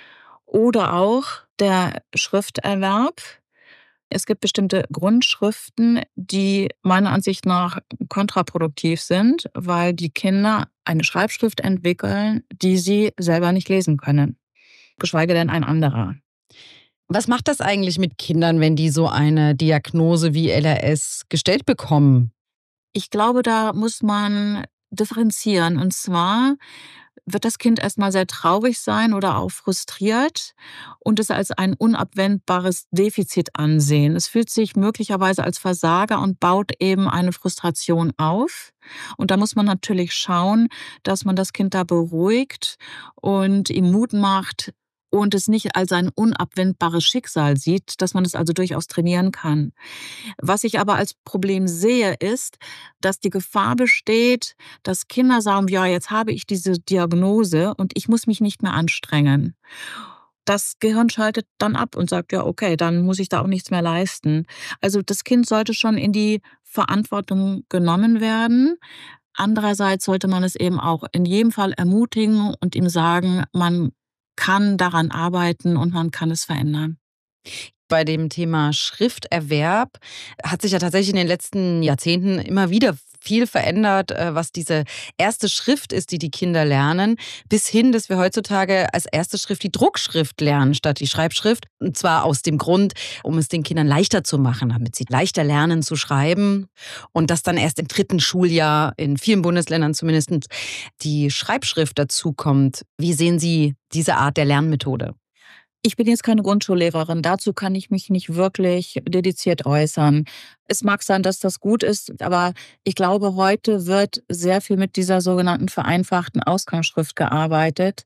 Speaker 3: Oder auch der Schrifterwerb. Es gibt bestimmte Grundschriften, die meiner Ansicht nach kontraproduktiv sind, weil die Kinder eine Schreibschrift entwickeln, die sie selber nicht lesen können, geschweige denn ein anderer.
Speaker 1: Was macht das eigentlich mit Kindern, wenn die so eine Diagnose wie L R S gestellt bekommen?
Speaker 3: Ich glaube, da muss man differenzieren. Und zwar wird das Kind erstmal sehr traurig sein oder auch frustriert und es als ein unabwendbares Defizit ansehen. Es fühlt sich möglicherweise als Versager und baut eben eine Frustration auf. Und da muss man natürlich schauen, dass man das Kind da beruhigt und ihm Mut macht und es nicht als ein unabwendbares Schicksal sieht, dass man es also durchaus trainieren kann. Was ich aber als Problem sehe, ist, dass die Gefahr besteht, dass Kinder sagen, ja, jetzt habe ich diese Diagnose und ich muss mich nicht mehr anstrengen. Das Gehirn schaltet dann ab und sagt, ja, okay, dann muss ich da auch nichts mehr leisten. Also das Kind sollte schon in die Verantwortung genommen werden. Andererseits sollte man es eben auch in jedem Fall ermutigen und ihm sagen, man kann daran arbeiten und man kann es verändern.
Speaker 1: Bei dem Thema Schrifterwerb hat sich ja tatsächlich in den letzten Jahrzehnten immer wieder viel verändert, was diese erste Schrift ist, die die Kinder lernen, bis hin, dass wir heutzutage als erste Schrift die Druckschrift lernen statt die Schreibschrift. Und zwar aus dem Grund, um es den Kindern leichter zu machen, damit sie leichter lernen zu schreiben. Und dass dann erst im dritten Schuljahr, in vielen Bundesländern zumindest, die Schreibschrift dazukommt. Wie sehen Sie diese Art der Lernmethode?
Speaker 3: Ich bin jetzt keine Grundschullehrerin, dazu kann ich mich nicht wirklich dediziert äußern. Es mag sein, dass das gut ist, aber ich glaube, heute wird sehr viel mit dieser sogenannten vereinfachten Ausgangsschrift gearbeitet.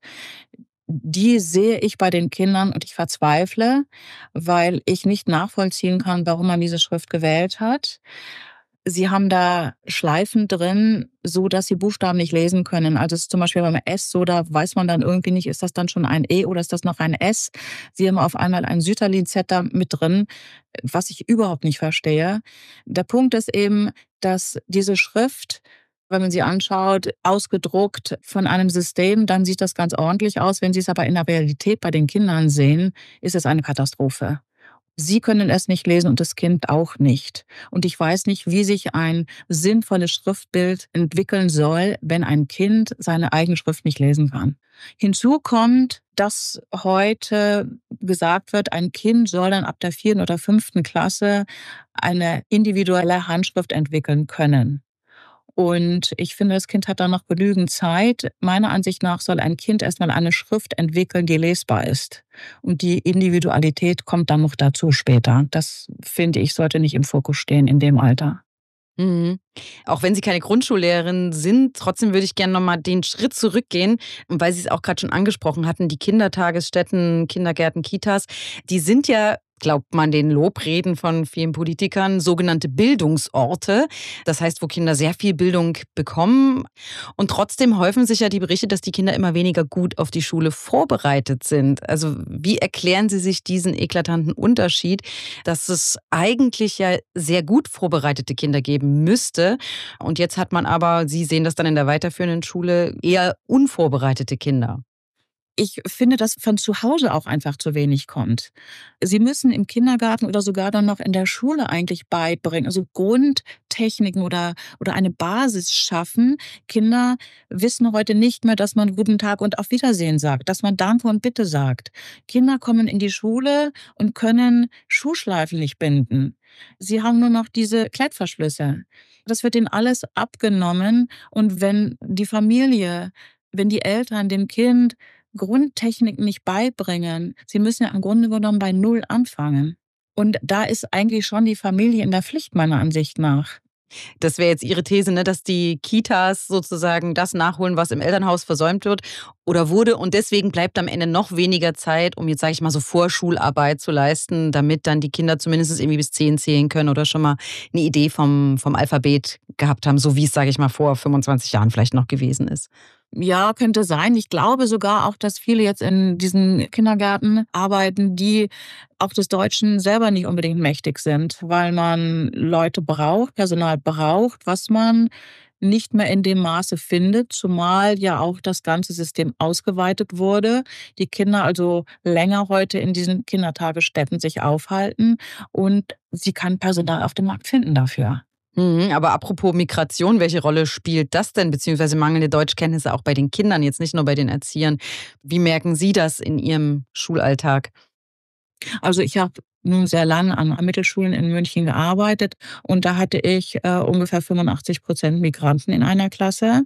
Speaker 3: Die sehe ich bei den Kindern und ich verzweifle, weil ich nicht nachvollziehen kann, warum man diese Schrift gewählt hat. Sie haben da Schleifen drin, so dass Sie Buchstaben nicht lesen können. Also es ist zum Beispiel beim S so, da weiß man dann irgendwie nicht, ist das dann schon ein E oder ist das noch ein S? Sie haben auf einmal ein Sütterlin-Z da mit drin, was ich überhaupt nicht verstehe. Der Punkt ist eben, dass diese Schrift, wenn man sie anschaut, ausgedruckt von einem System, dann sieht das ganz ordentlich aus. Wenn Sie es aber in der Realität bei den Kindern sehen, ist es eine Katastrophe. Sie können es nicht lesen und das Kind auch nicht. Und ich weiß nicht, wie sich ein sinnvolles Schriftbild entwickeln soll, wenn ein Kind seine eigene Schrift nicht lesen kann. Hinzu kommt, dass heute gesagt wird, ein Kind soll dann ab der vierten oder fünften Klasse eine individuelle Handschrift entwickeln können. Und ich finde, das Kind hat da noch genügend Zeit. Meiner Ansicht nach soll ein Kind erstmal eine Schrift entwickeln, die lesbar ist. Und die Individualität kommt dann noch dazu später. Das, finde ich, sollte nicht im Fokus stehen in dem Alter.
Speaker 1: Mhm. Auch wenn Sie keine Grundschullehrerin sind, trotzdem würde ich gerne noch mal den Schritt zurückgehen. Und weil Sie es auch gerade schon angesprochen hatten, die Kindertagesstätten, Kindergärten, Kitas, die sind ja Glaubt man den Lobreden von vielen Politikern, sogenannte Bildungsorte. Das heißt, wo Kinder sehr viel Bildung bekommen. Und trotzdem häufen sich ja die Berichte, dass die Kinder immer weniger gut auf die Schule vorbereitet sind. Also wie erklären Sie sich diesen eklatanten Unterschied, dass es eigentlich ja sehr gut vorbereitete Kinder geben müsste? Und jetzt hat man aber, Sie sehen das dann in der weiterführenden Schule, eher unvorbereitete Kinder.
Speaker 3: Ich finde, dass von zu Hause auch einfach zu wenig kommt. Sie müssen im Kindergarten oder sogar dann noch in der Schule eigentlich beibringen, also Grundtechniken oder, oder eine Basis schaffen. Kinder wissen heute nicht mehr, dass man Guten Tag und Auf Wiedersehen sagt, dass man Danke und Bitte sagt. Kinder kommen in die Schule und können Schuhschleifen nicht binden. Sie haben nur noch diese Klettverschlüsse. Das wird ihnen alles abgenommen. Und wenn die Familie, wenn die Eltern dem Kind Grundtechniken nicht beibringen, sie müssen ja im Grunde genommen bei Null anfangen. Und da ist eigentlich schon die Familie in der Pflicht, meiner Ansicht nach.
Speaker 1: Das wäre jetzt Ihre These, ne, dass die Kitas sozusagen das nachholen, was im Elternhaus versäumt wird oder wurde. Und deswegen bleibt am Ende noch weniger Zeit, um jetzt, sage ich mal, so Vorschularbeit zu leisten, damit dann die Kinder zumindest irgendwie bis zehn zählen können oder schon mal eine Idee vom, vom Alphabet gehabt haben, so wie es, sage ich mal, vor fünfundzwanzig Jahren vielleicht noch gewesen ist.
Speaker 3: Ja, könnte sein. Ich glaube sogar auch, dass viele jetzt in diesen Kindergärten arbeiten, die auch des Deutschen selber nicht unbedingt mächtig sind, weil man Leute braucht, Personal braucht, was man nicht mehr in dem Maße findet, zumal ja auch das ganze System ausgeweitet wurde. Die Kinder also länger heute in diesen Kindertagesstätten sich aufhalten und sie kann Personal auf dem Markt finden dafür.
Speaker 1: Mhm, aber apropos Migration, welche Rolle spielt das denn, beziehungsweise mangelnde Deutschkenntnisse auch bei den Kindern, jetzt nicht nur bei den Erziehern? Wie merken Sie das in Ihrem Schulalltag?
Speaker 3: Also ich habe nun sehr lange an Mittelschulen in München gearbeitet und da hatte ich äh, ungefähr fünfundachtzig Prozent Migranten in einer Klasse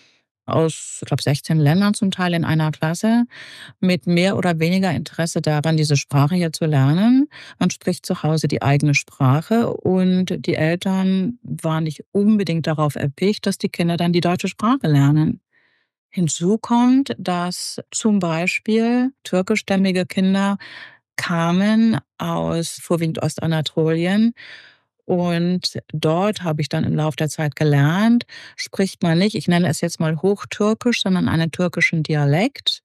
Speaker 3: aus, ich glaube, sechzehn Ländern zum Teil in einer Klasse, mit mehr oder weniger Interesse daran, diese Sprache hier zu lernen. Man spricht zu Hause die eigene Sprache und die Eltern waren nicht unbedingt darauf erpicht, dass die Kinder dann die deutsche Sprache lernen. Hinzu kommt, dass zum Beispiel türkischstämmige Kinder kamen aus vorwiegend Ostanatolien. Und dort habe ich dann im Laufe der Zeit gelernt, spricht man nicht, ich nenne es jetzt mal Hochtürkisch, sondern einen türkischen Dialekt.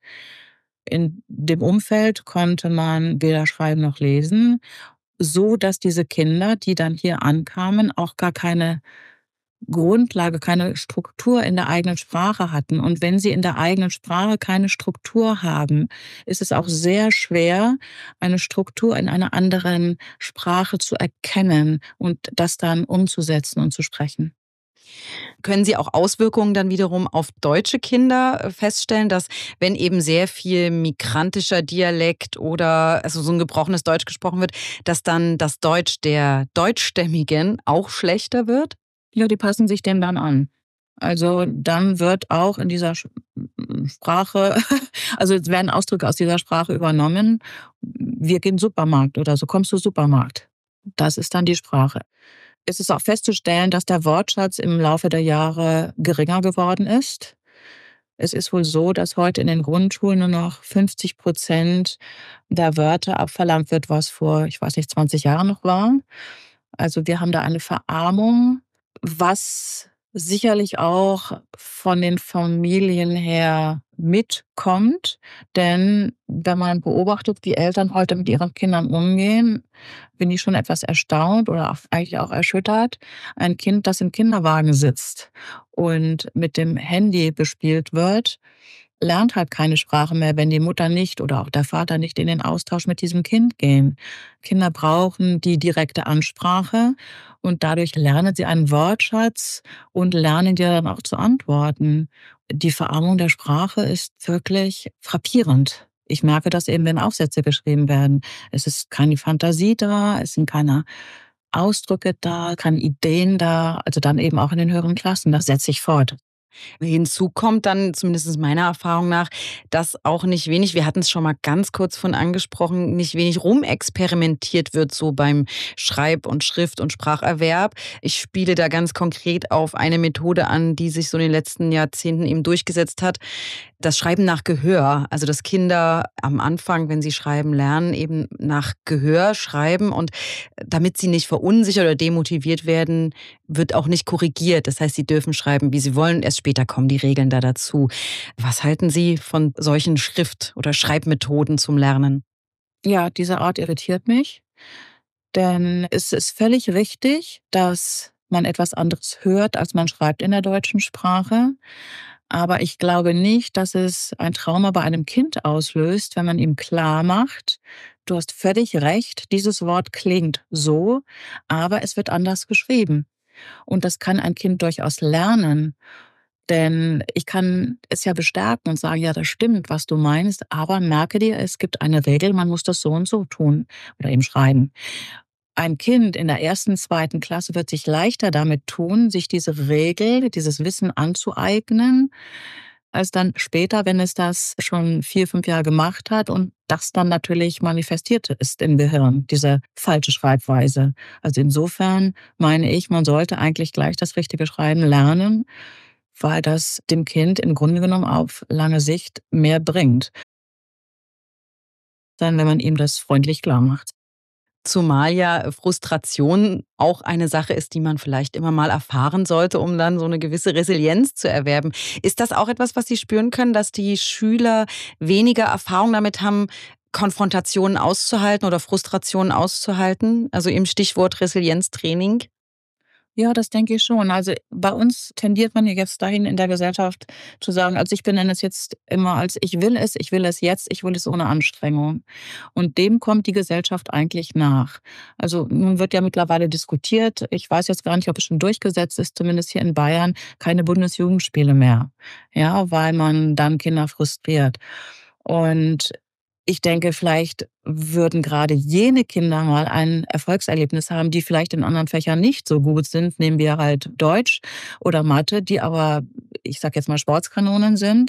Speaker 3: In dem Umfeld konnte man weder schreiben noch lesen, so dass diese Kinder, die dann hier ankamen, auch gar keine Grundlage, keine Struktur in der eigenen Sprache hatten. Und wenn sie in der eigenen Sprache keine Struktur haben, ist es auch sehr schwer, eine Struktur in einer anderen Sprache zu erkennen und das dann umzusetzen und zu sprechen.
Speaker 1: Können Sie auch Auswirkungen dann wiederum auf deutsche Kinder äh, feststellen, dass wenn eben sehr viel migrantischer Dialekt oder also so ein gebrochenes Deutsch gesprochen wird, dass dann das Deutsch der Deutschstämmigen auch schlechter wird?
Speaker 3: Ja, die passen sich dem dann an. Also dann wird auch in dieser Sch- Sprache, also es werden Ausdrücke aus dieser Sprache übernommen. Wir gehen Supermarkt oder so, kommst du Supermarkt. Das ist dann die Sprache. Es ist auch festzustellen, dass der Wortschatz im Laufe der Jahre geringer geworden ist. Es ist wohl so, dass heute in den Grundschulen nur noch fünfzig Prozent der Wörter abverlangt wird, was vor, ich weiß nicht, zwanzig Jahren noch war. Also wir haben da eine Verarmung, was sicherlich auch von den Familien her mitkommt. Denn wenn man beobachtet, wie Eltern heute mit ihren Kindern umgehen, bin ich schon etwas erstaunt oder auch, eigentlich auch erschüttert. Ein Kind, das im Kinderwagen sitzt und mit dem Handy bespielt wird, lernt halt keine Sprache mehr, wenn die Mutter nicht oder auch der Vater nicht in den Austausch mit diesem Kind gehen. Kinder brauchen die direkte Ansprache und dadurch lernen sie einen Wortschatz und lernen dir dann auch zu antworten. Die Verarmung der Sprache ist wirklich frappierend. Ich merke das eben, wenn Aufsätze geschrieben werden. Es ist keine Fantasie da, es sind keine Ausdrücke da, keine Ideen da, also dann eben auch in den höheren Klassen. Das setzt sich fort.
Speaker 1: Hinzu kommt dann, zumindest meiner Erfahrung nach, dass auch nicht wenig, wir hatten es schon mal ganz kurz von angesprochen, nicht wenig rumexperimentiert wird, so beim Schreib- und Schrift- und Spracherwerb. Ich spiele da ganz konkret auf eine Methode an, die sich so in den letzten Jahrzehnten eben durchgesetzt hat. Das Schreiben nach Gehör. Also, dass Kinder am Anfang, wenn sie schreiben lernen, eben nach Gehör schreiben, und damit sie nicht verunsichert oder demotiviert werden, wird auch nicht korrigiert. Das heißt, sie dürfen schreiben, wie sie wollen. Erst später kommen die Regeln da dazu. Was halten Sie von solchen Schrift- oder Schreibmethoden zum Lernen?
Speaker 3: Ja, diese Art irritiert mich, denn es ist völlig richtig, dass man etwas anderes hört, als man schreibt in der deutschen Sprache. Aber ich glaube nicht, dass es ein Trauma bei einem Kind auslöst, wenn man ihm klarmacht: „Du hast völlig recht, dieses Wort klingt so, aber es wird anders geschrieben.“ Und das kann ein Kind durchaus lernen, denn ich kann es ja bestärken und sagen: „Ja, das stimmt, was du meinst, aber merke dir, es gibt eine Regel, man muss das so und so tun oder eben schreiben.“ Ein Kind in der ersten, zweiten Klasse wird sich leichter damit tun, sich diese Regel, dieses Wissen anzueignen, als dann später, wenn es das schon vier, fünf Jahre gemacht hat und das dann natürlich manifestiert ist im Gehirn, diese falsche Schreibweise. Also insofern meine ich, man sollte eigentlich gleich das richtige Schreiben lernen, weil das dem Kind im Grunde genommen auf lange Sicht mehr bringt, dann wenn man ihm das freundlich klar macht.
Speaker 1: Zumal ja Frustration auch eine Sache ist, die man vielleicht immer mal erfahren sollte, um dann so eine gewisse Resilienz zu erwerben. Ist das auch etwas, was Sie spüren können, dass die Schüler weniger Erfahrung damit haben, Konfrontationen auszuhalten oder Frustrationen auszuhalten? Also im Stichwort Resilienztraining?
Speaker 3: Ja, das denke ich schon. Also, bei uns tendiert man ja jetzt dahin in der Gesellschaft zu sagen, also, ich benenne es jetzt immer als: „Ich will es, ich will es jetzt, ich will es ohne Anstrengung.“ Und dem kommt die Gesellschaft eigentlich nach. Also, nun wird ja mittlerweile diskutiert, ich weiß jetzt gar nicht, ob es schon durchgesetzt ist, zumindest hier in Bayern, keine Bundesjugendspiele mehr, ja, weil man dann Kinder frustriert. Und ich denke, vielleicht würden gerade jene Kinder mal ein Erfolgserlebnis haben, die vielleicht in anderen Fächern nicht so gut sind. Nehmen wir halt Deutsch oder Mathe, die aber, ich sage jetzt mal, Sportskanonen sind.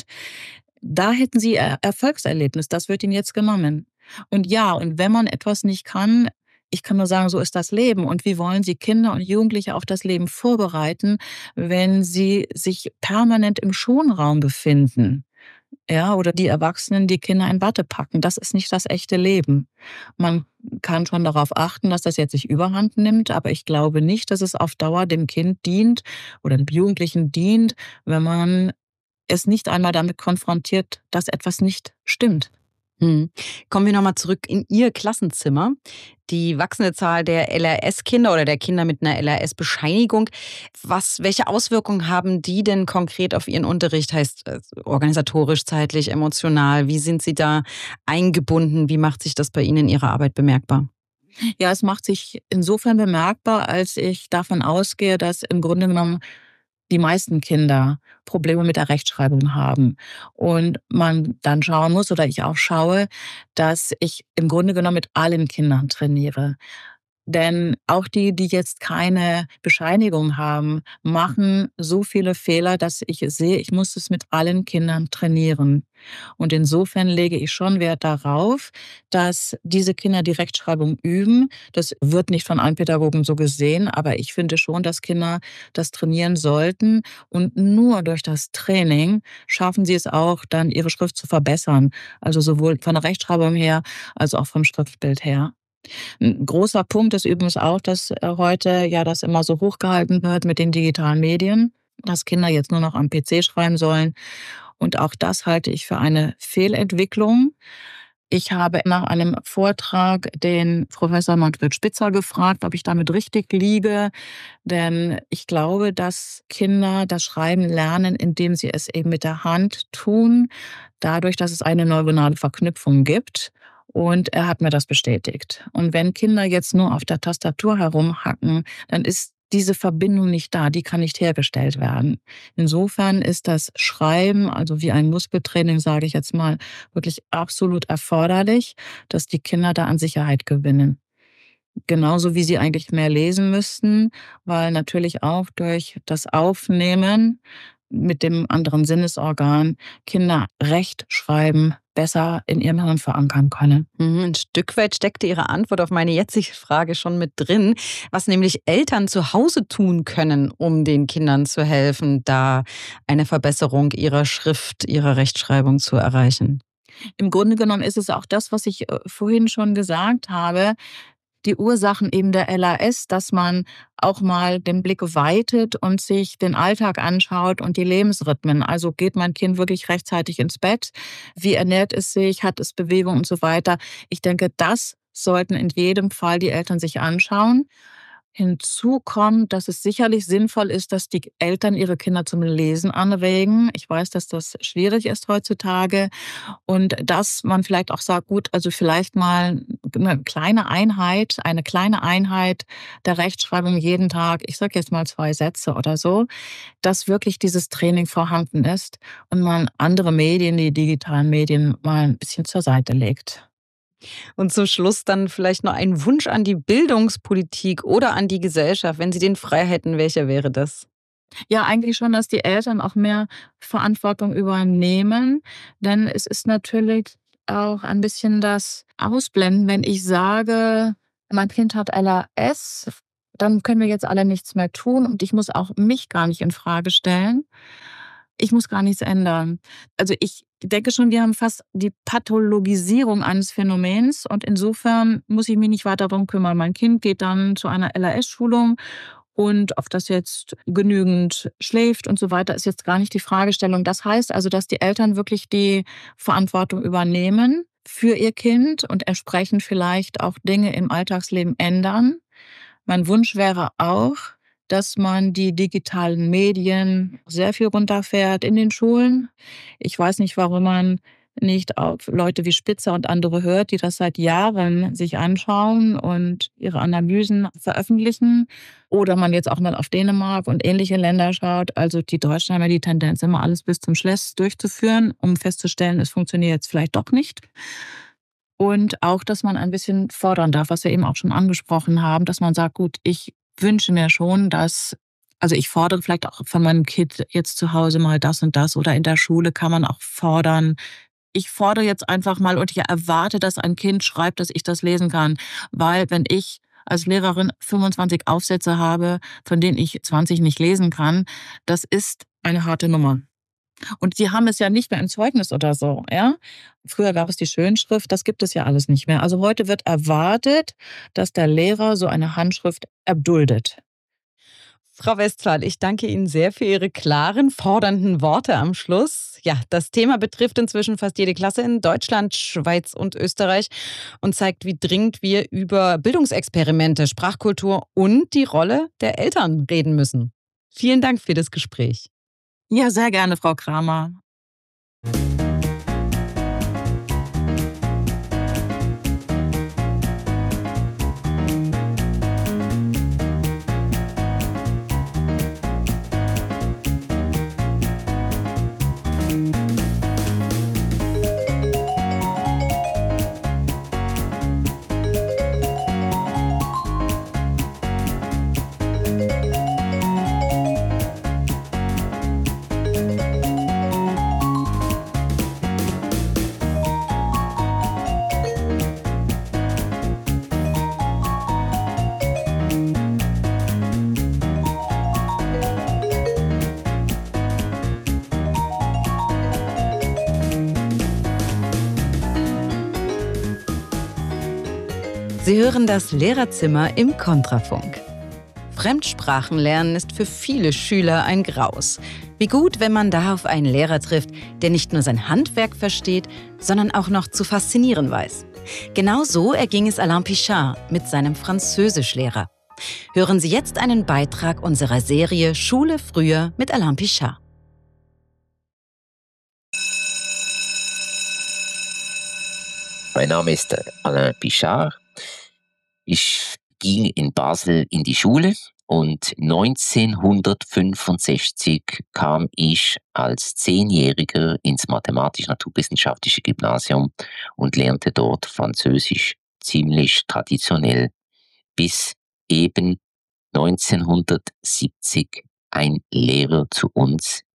Speaker 3: Da hätten sie Er Erfolgserlebnis, das wird ihnen jetzt genommen. Und ja, und wenn man etwas nicht kann, ich kann nur sagen, so ist das Leben. Und wie wollen Sie Kinder und Jugendliche auf das Leben vorbereiten, wenn sie sich permanent im Schonraum befinden? Ja, oder die Erwachsenen, die Kinder in Watte packen. Das ist nicht das echte Leben. Man kann schon darauf achten, dass das jetzt nicht Überhand nimmt, aber ich glaube nicht, dass es auf Dauer dem Kind dient oder dem Jugendlichen dient, wenn man es nicht einmal damit konfrontiert, dass etwas nicht stimmt.
Speaker 1: Mhm. Kommen wir noch mal zurück in Ihr Klassenzimmer. Die wachsende Zahl der L R S-Kinder oder der Kinder mit einer L R S-Bescheinigung, was welche Auswirkungen haben die denn konkret auf Ihren Unterricht? Heißt, äh, organisatorisch, zeitlich, emotional? Wie sind Sie da eingebunden? Wie macht sich das bei Ihnen in Ihrer Arbeit bemerkbar?
Speaker 3: Ja, es macht sich insofern bemerkbar, als ich davon ausgehe, dass im Grunde genommen die meisten Kinder Probleme mit der Rechtschreibung haben und man dann schauen muss oder ich auch schaue, dass ich im Grunde genommen mit allen Kindern trainiere. Denn auch die, die jetzt keine Bescheinigung haben, machen so viele Fehler, dass ich sehe, ich muss es mit allen Kindern trainieren. Und insofern lege ich schon Wert darauf, dass diese Kinder die Rechtschreibung üben. Das wird nicht von allen Pädagogen so gesehen, aber ich finde schon, dass Kinder das trainieren sollten. Und nur durch das Training schaffen sie es auch, dann ihre Schrift zu verbessern. Also sowohl von der Rechtschreibung her als auch vom Schriftbild her. 'N großer Punkt ist übrigens auch, dass, äh, heute ja das immer so hochgehalten wird mit den digitalen Medien, dass Kinder jetzt nur noch am P C schreiben sollen. Und auch das halte ich für eine Fehlentwicklung. Ich habe nach einem Vortrag den Professor Manfred Spitzer gefragt, ob ich damit richtig liege, denn ich glaube, dass Kinder das Schreiben lernen, indem sie es eben mit der Hand tun, dadurch, dass es eine neuronale Verknüpfung gibt. Und er hat mir das bestätigt. Und wenn Kinder jetzt nur auf der Tastatur herumhacken, dann ist diese Verbindung nicht da, die kann nicht hergestellt werden. Insofern ist das Schreiben, also wie ein Muskeltraining, sage ich jetzt mal, wirklich absolut erforderlich, dass die Kinder da an Sicherheit gewinnen. Genauso wie sie eigentlich mehr lesen müssten, weil natürlich auch durch das Aufnehmen mit dem anderen Sinnesorgan Kinder Rechtschreiben besser in ihrem Hirn verankern können.
Speaker 1: Mhm, ein Stück weit steckte Ihre Antwort auf meine jetzige Frage schon mit drin, was nämlich Eltern zu Hause tun können, um den Kindern zu helfen, da eine Verbesserung ihrer Schrift, ihrer Rechtschreibung zu erreichen.
Speaker 3: Im Grunde genommen ist es auch das, was ich äh, vorhin schon gesagt habe, die Ursachen eben der L A S, dass man auch mal den Blick weitet und sich den Alltag anschaut und die Lebensrhythmen. Also geht mein Kind wirklich rechtzeitig ins Bett? Wie ernährt es sich? Hat es Bewegung und so weiter? Ich denke, das sollten in jedem Fall die Eltern sich anschauen. Hinzu kommt, dass es sicherlich sinnvoll ist, dass die Eltern ihre Kinder zum Lesen anregen. Ich weiß, dass das schwierig ist heutzutage. Und dass man vielleicht auch sagt, gut, also vielleicht mal eine kleine Einheit, eine kleine Einheit der Rechtschreibung jeden Tag, ich sage jetzt mal zwei Sätze oder so, dass wirklich dieses Training vorhanden ist und man andere Medien, die digitalen Medien, mal ein bisschen zur Seite legt.
Speaker 1: Und zum Schluss dann vielleicht noch ein Wunsch an die Bildungspolitik oder an die Gesellschaft, wenn Sie den frei hätten, welcher wäre das?
Speaker 3: Ja, eigentlich schon, dass die Eltern auch mehr Verantwortung übernehmen, denn es ist natürlich auch ein bisschen das Ausblenden, wenn ich sage, mein Kind hat L A S, dann können wir jetzt alle nichts mehr tun und ich muss auch mich gar nicht in Frage stellen. Ich muss gar nichts ändern. Also ich denke schon, wir haben fast die Pathologisierung eines Phänomens und insofern muss ich mich nicht weiter darum kümmern. Mein Kind geht dann zu einer L A S-Schulung und ob das jetzt genügend schläft und so weiter, ist jetzt gar nicht die Fragestellung. Das heißt also, dass die Eltern wirklich die Verantwortung übernehmen für ihr Kind und entsprechend vielleicht auch Dinge im Alltagsleben ändern. Mein Wunsch wäre auch, dass man die digitalen Medien sehr viel runterfährt in den Schulen. Ich weiß nicht, warum man nicht auf Leute wie Spitzer und andere hört, die das seit Jahren sich anschauen und ihre Analysen veröffentlichen. Oder man jetzt auch mal auf Dänemark und ähnliche Länder schaut. Also die Deutschen haben ja die Tendenz, immer alles bis zum Schluss durchzuführen, um festzustellen, es funktioniert jetzt vielleicht doch nicht. Und auch, dass man ein bisschen fordern darf, was wir eben auch schon angesprochen haben, dass man sagt, gut, ich wünsche mir schon, dass, also ich fordere vielleicht auch von meinem Kind jetzt zu Hause mal das und das oder in der Schule kann man auch fordern. Ich fordere jetzt einfach mal und ich erwarte, dass ein Kind schreibt, dass ich das lesen kann. Weil wenn ich als Lehrerin fünfundzwanzig Aufsätze habe, von denen ich zwanzig nicht lesen kann, das ist eine harte Nummer. Und die haben es ja nicht mehr im Zeugnis oder so, ja. Früher gab es die Schönschrift, das gibt es ja alles nicht mehr. Also heute wird erwartet, dass der Lehrer so eine Handschrift erduldet.
Speaker 1: Frau Westphal, ich danke Ihnen sehr für Ihre klaren, fordernden Worte am Schluss. Ja, das Thema betrifft inzwischen fast jede Klasse in Deutschland, Schweiz und Österreich und zeigt, wie dringend wir über Bildungsexperimente, Sprachkultur und die Rolle der Eltern reden müssen. Vielen Dank für das Gespräch.
Speaker 3: Ja, sehr gerne, Frau Kramer.
Speaker 1: Sie hören das Lehrerzimmer im Kontrafunk. Fremdsprachenlernen ist für viele Schüler ein Graus. Wie gut, wenn man da auf einen Lehrer trifft, der nicht nur sein Handwerk versteht, sondern auch noch zu faszinieren weiß. Genau so erging es Alain Pichard mit seinem Französischlehrer. Hören Sie jetzt einen Beitrag unserer Serie Schule früher mit Alain Pichard.
Speaker 4: Mein Name ist Alain Pichard. Ich ging in Basel in die Schule und neunzehnhundertfünfundsechzig kam ich als Zehnjähriger ins Mathematisch-Naturwissenschaftliche Gymnasium und lernte dort Französisch ziemlich traditionell, bis eben neunzehnhundertsiebzig ein Lehrer zu uns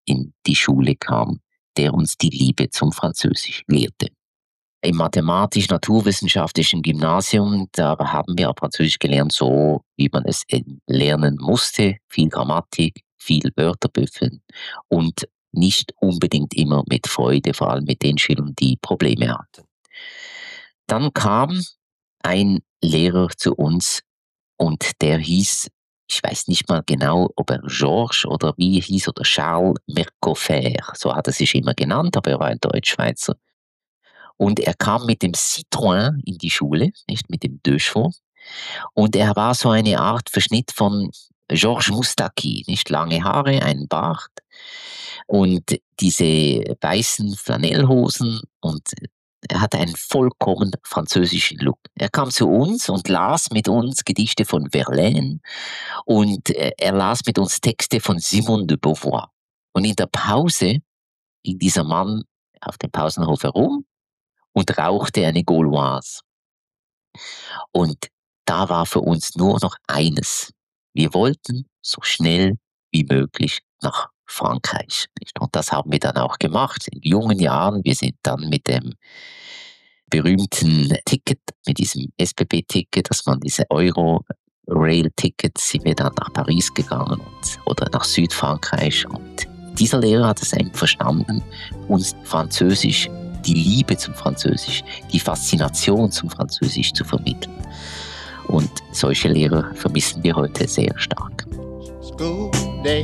Speaker 4: in die Schule kam, der uns die Liebe zum Französisch lehrte. Im mathematisch-naturwissenschaftlichen Gymnasium, da haben wir Französisch gelernt, so wie man es lernen musste. Viel Grammatik, viel Wörterbüffeln und nicht unbedingt immer mit Freude, vor allem mit den Schülern, die Probleme hatten. Dann kam ein Lehrer zu uns und der hieß, ich weiß nicht mal genau, ob er Georges oder wie er hieß, oder Charles Mercofer, so hat er sich immer genannt, aber er war ein Deutschschweizer. Und er kam mit dem Citroën in die Schule, nicht mit dem Deux Chevaux. Und er war so eine Art Verschnitt von Georges Moustaki, nicht lange Haare, einen Bart und diese weißen Flanellhosen, und er hatte einen vollkommen französischen Look. Er kam zu uns und las mit uns Gedichte von Verlaine und er las mit uns Texte von Simone de Beauvoir. Und in der Pause ging dieser Mann auf dem Pausenhof herum und rauchte eine Gauloise. Und da war für uns nur noch eines. Wir wollten so schnell wie möglich nach Frankreich. Und das haben wir dann auch gemacht. In jungen Jahren, wir sind dann mit dem berühmten Ticket, mit diesem S B B-Ticket, dass man diese Euro-Rail-Ticket, sind wir dann nach Paris gegangen und, oder nach Südfrankreich. Und dieser Lehrer hat es eben verstanden, uns Französisch, die Liebe zum Französisch, die Faszination zum Französisch zu vermitteln. Und solche Lehrer vermissen wir heute sehr stark.
Speaker 5: School day.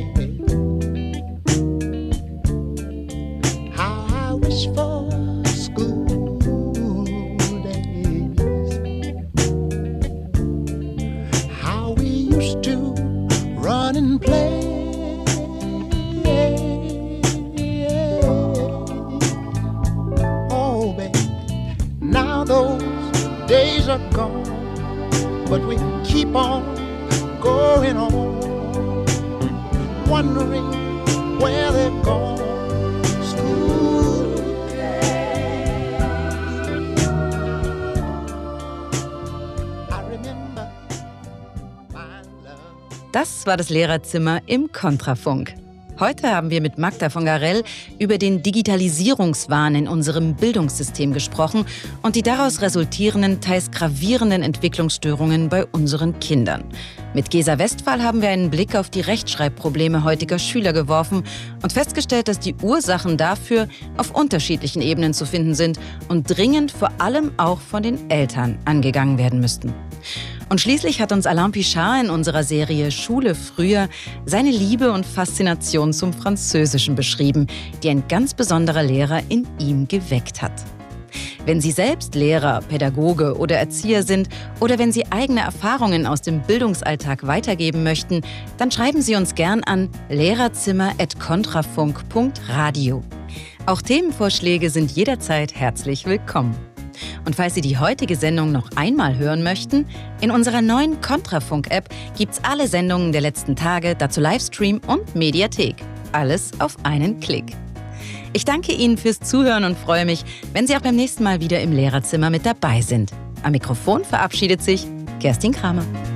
Speaker 5: How I wish for school days. How we used to run and play. Oh, baby, now those days are gone. But we keep on going on, wondering where they've gone. School days. I remember my love.
Speaker 1: Das war das Lehrerzimmer im Kontrafunk. Heute haben wir mit Magda von Garell über den Digitalisierungswahn in unserem Bildungssystem gesprochen und die daraus resultierenden, teils gravierenden Entwicklungsstörungen bei unseren Kindern. Mit Gesa Westphal haben wir einen Blick auf die Rechtschreibprobleme heutiger Schüler geworfen und festgestellt, dass die Ursachen dafür auf unterschiedlichen Ebenen zu finden sind und dringend vor allem auch von den Eltern angegangen werden müssten. Und schließlich hat uns Alain Pichard in unserer Serie Schule früher seine Liebe und Faszination zum Französischen beschrieben, die ein ganz besonderer Lehrer in ihm geweckt hat. Wenn Sie selbst Lehrer, Pädagoge oder Erzieher sind oder wenn Sie eigene Erfahrungen aus dem Bildungsalltag weitergeben möchten, dann schreiben Sie uns gern an lehrerzimmer at kontrafunk punkt radio. Auch Themenvorschläge sind jederzeit herzlich willkommen. Und falls Sie die heutige Sendung noch einmal hören möchten, in unserer neuen Kontrafunk-App gibt's alle Sendungen der letzten Tage, dazu Livestream und Mediathek. Alles auf einen Klick. Ich danke Ihnen fürs Zuhören und freue mich, wenn Sie auch beim nächsten Mal wieder im Lehrerzimmer mit dabei sind. Am Mikrofon verabschiedet sich Kerstin Kramer.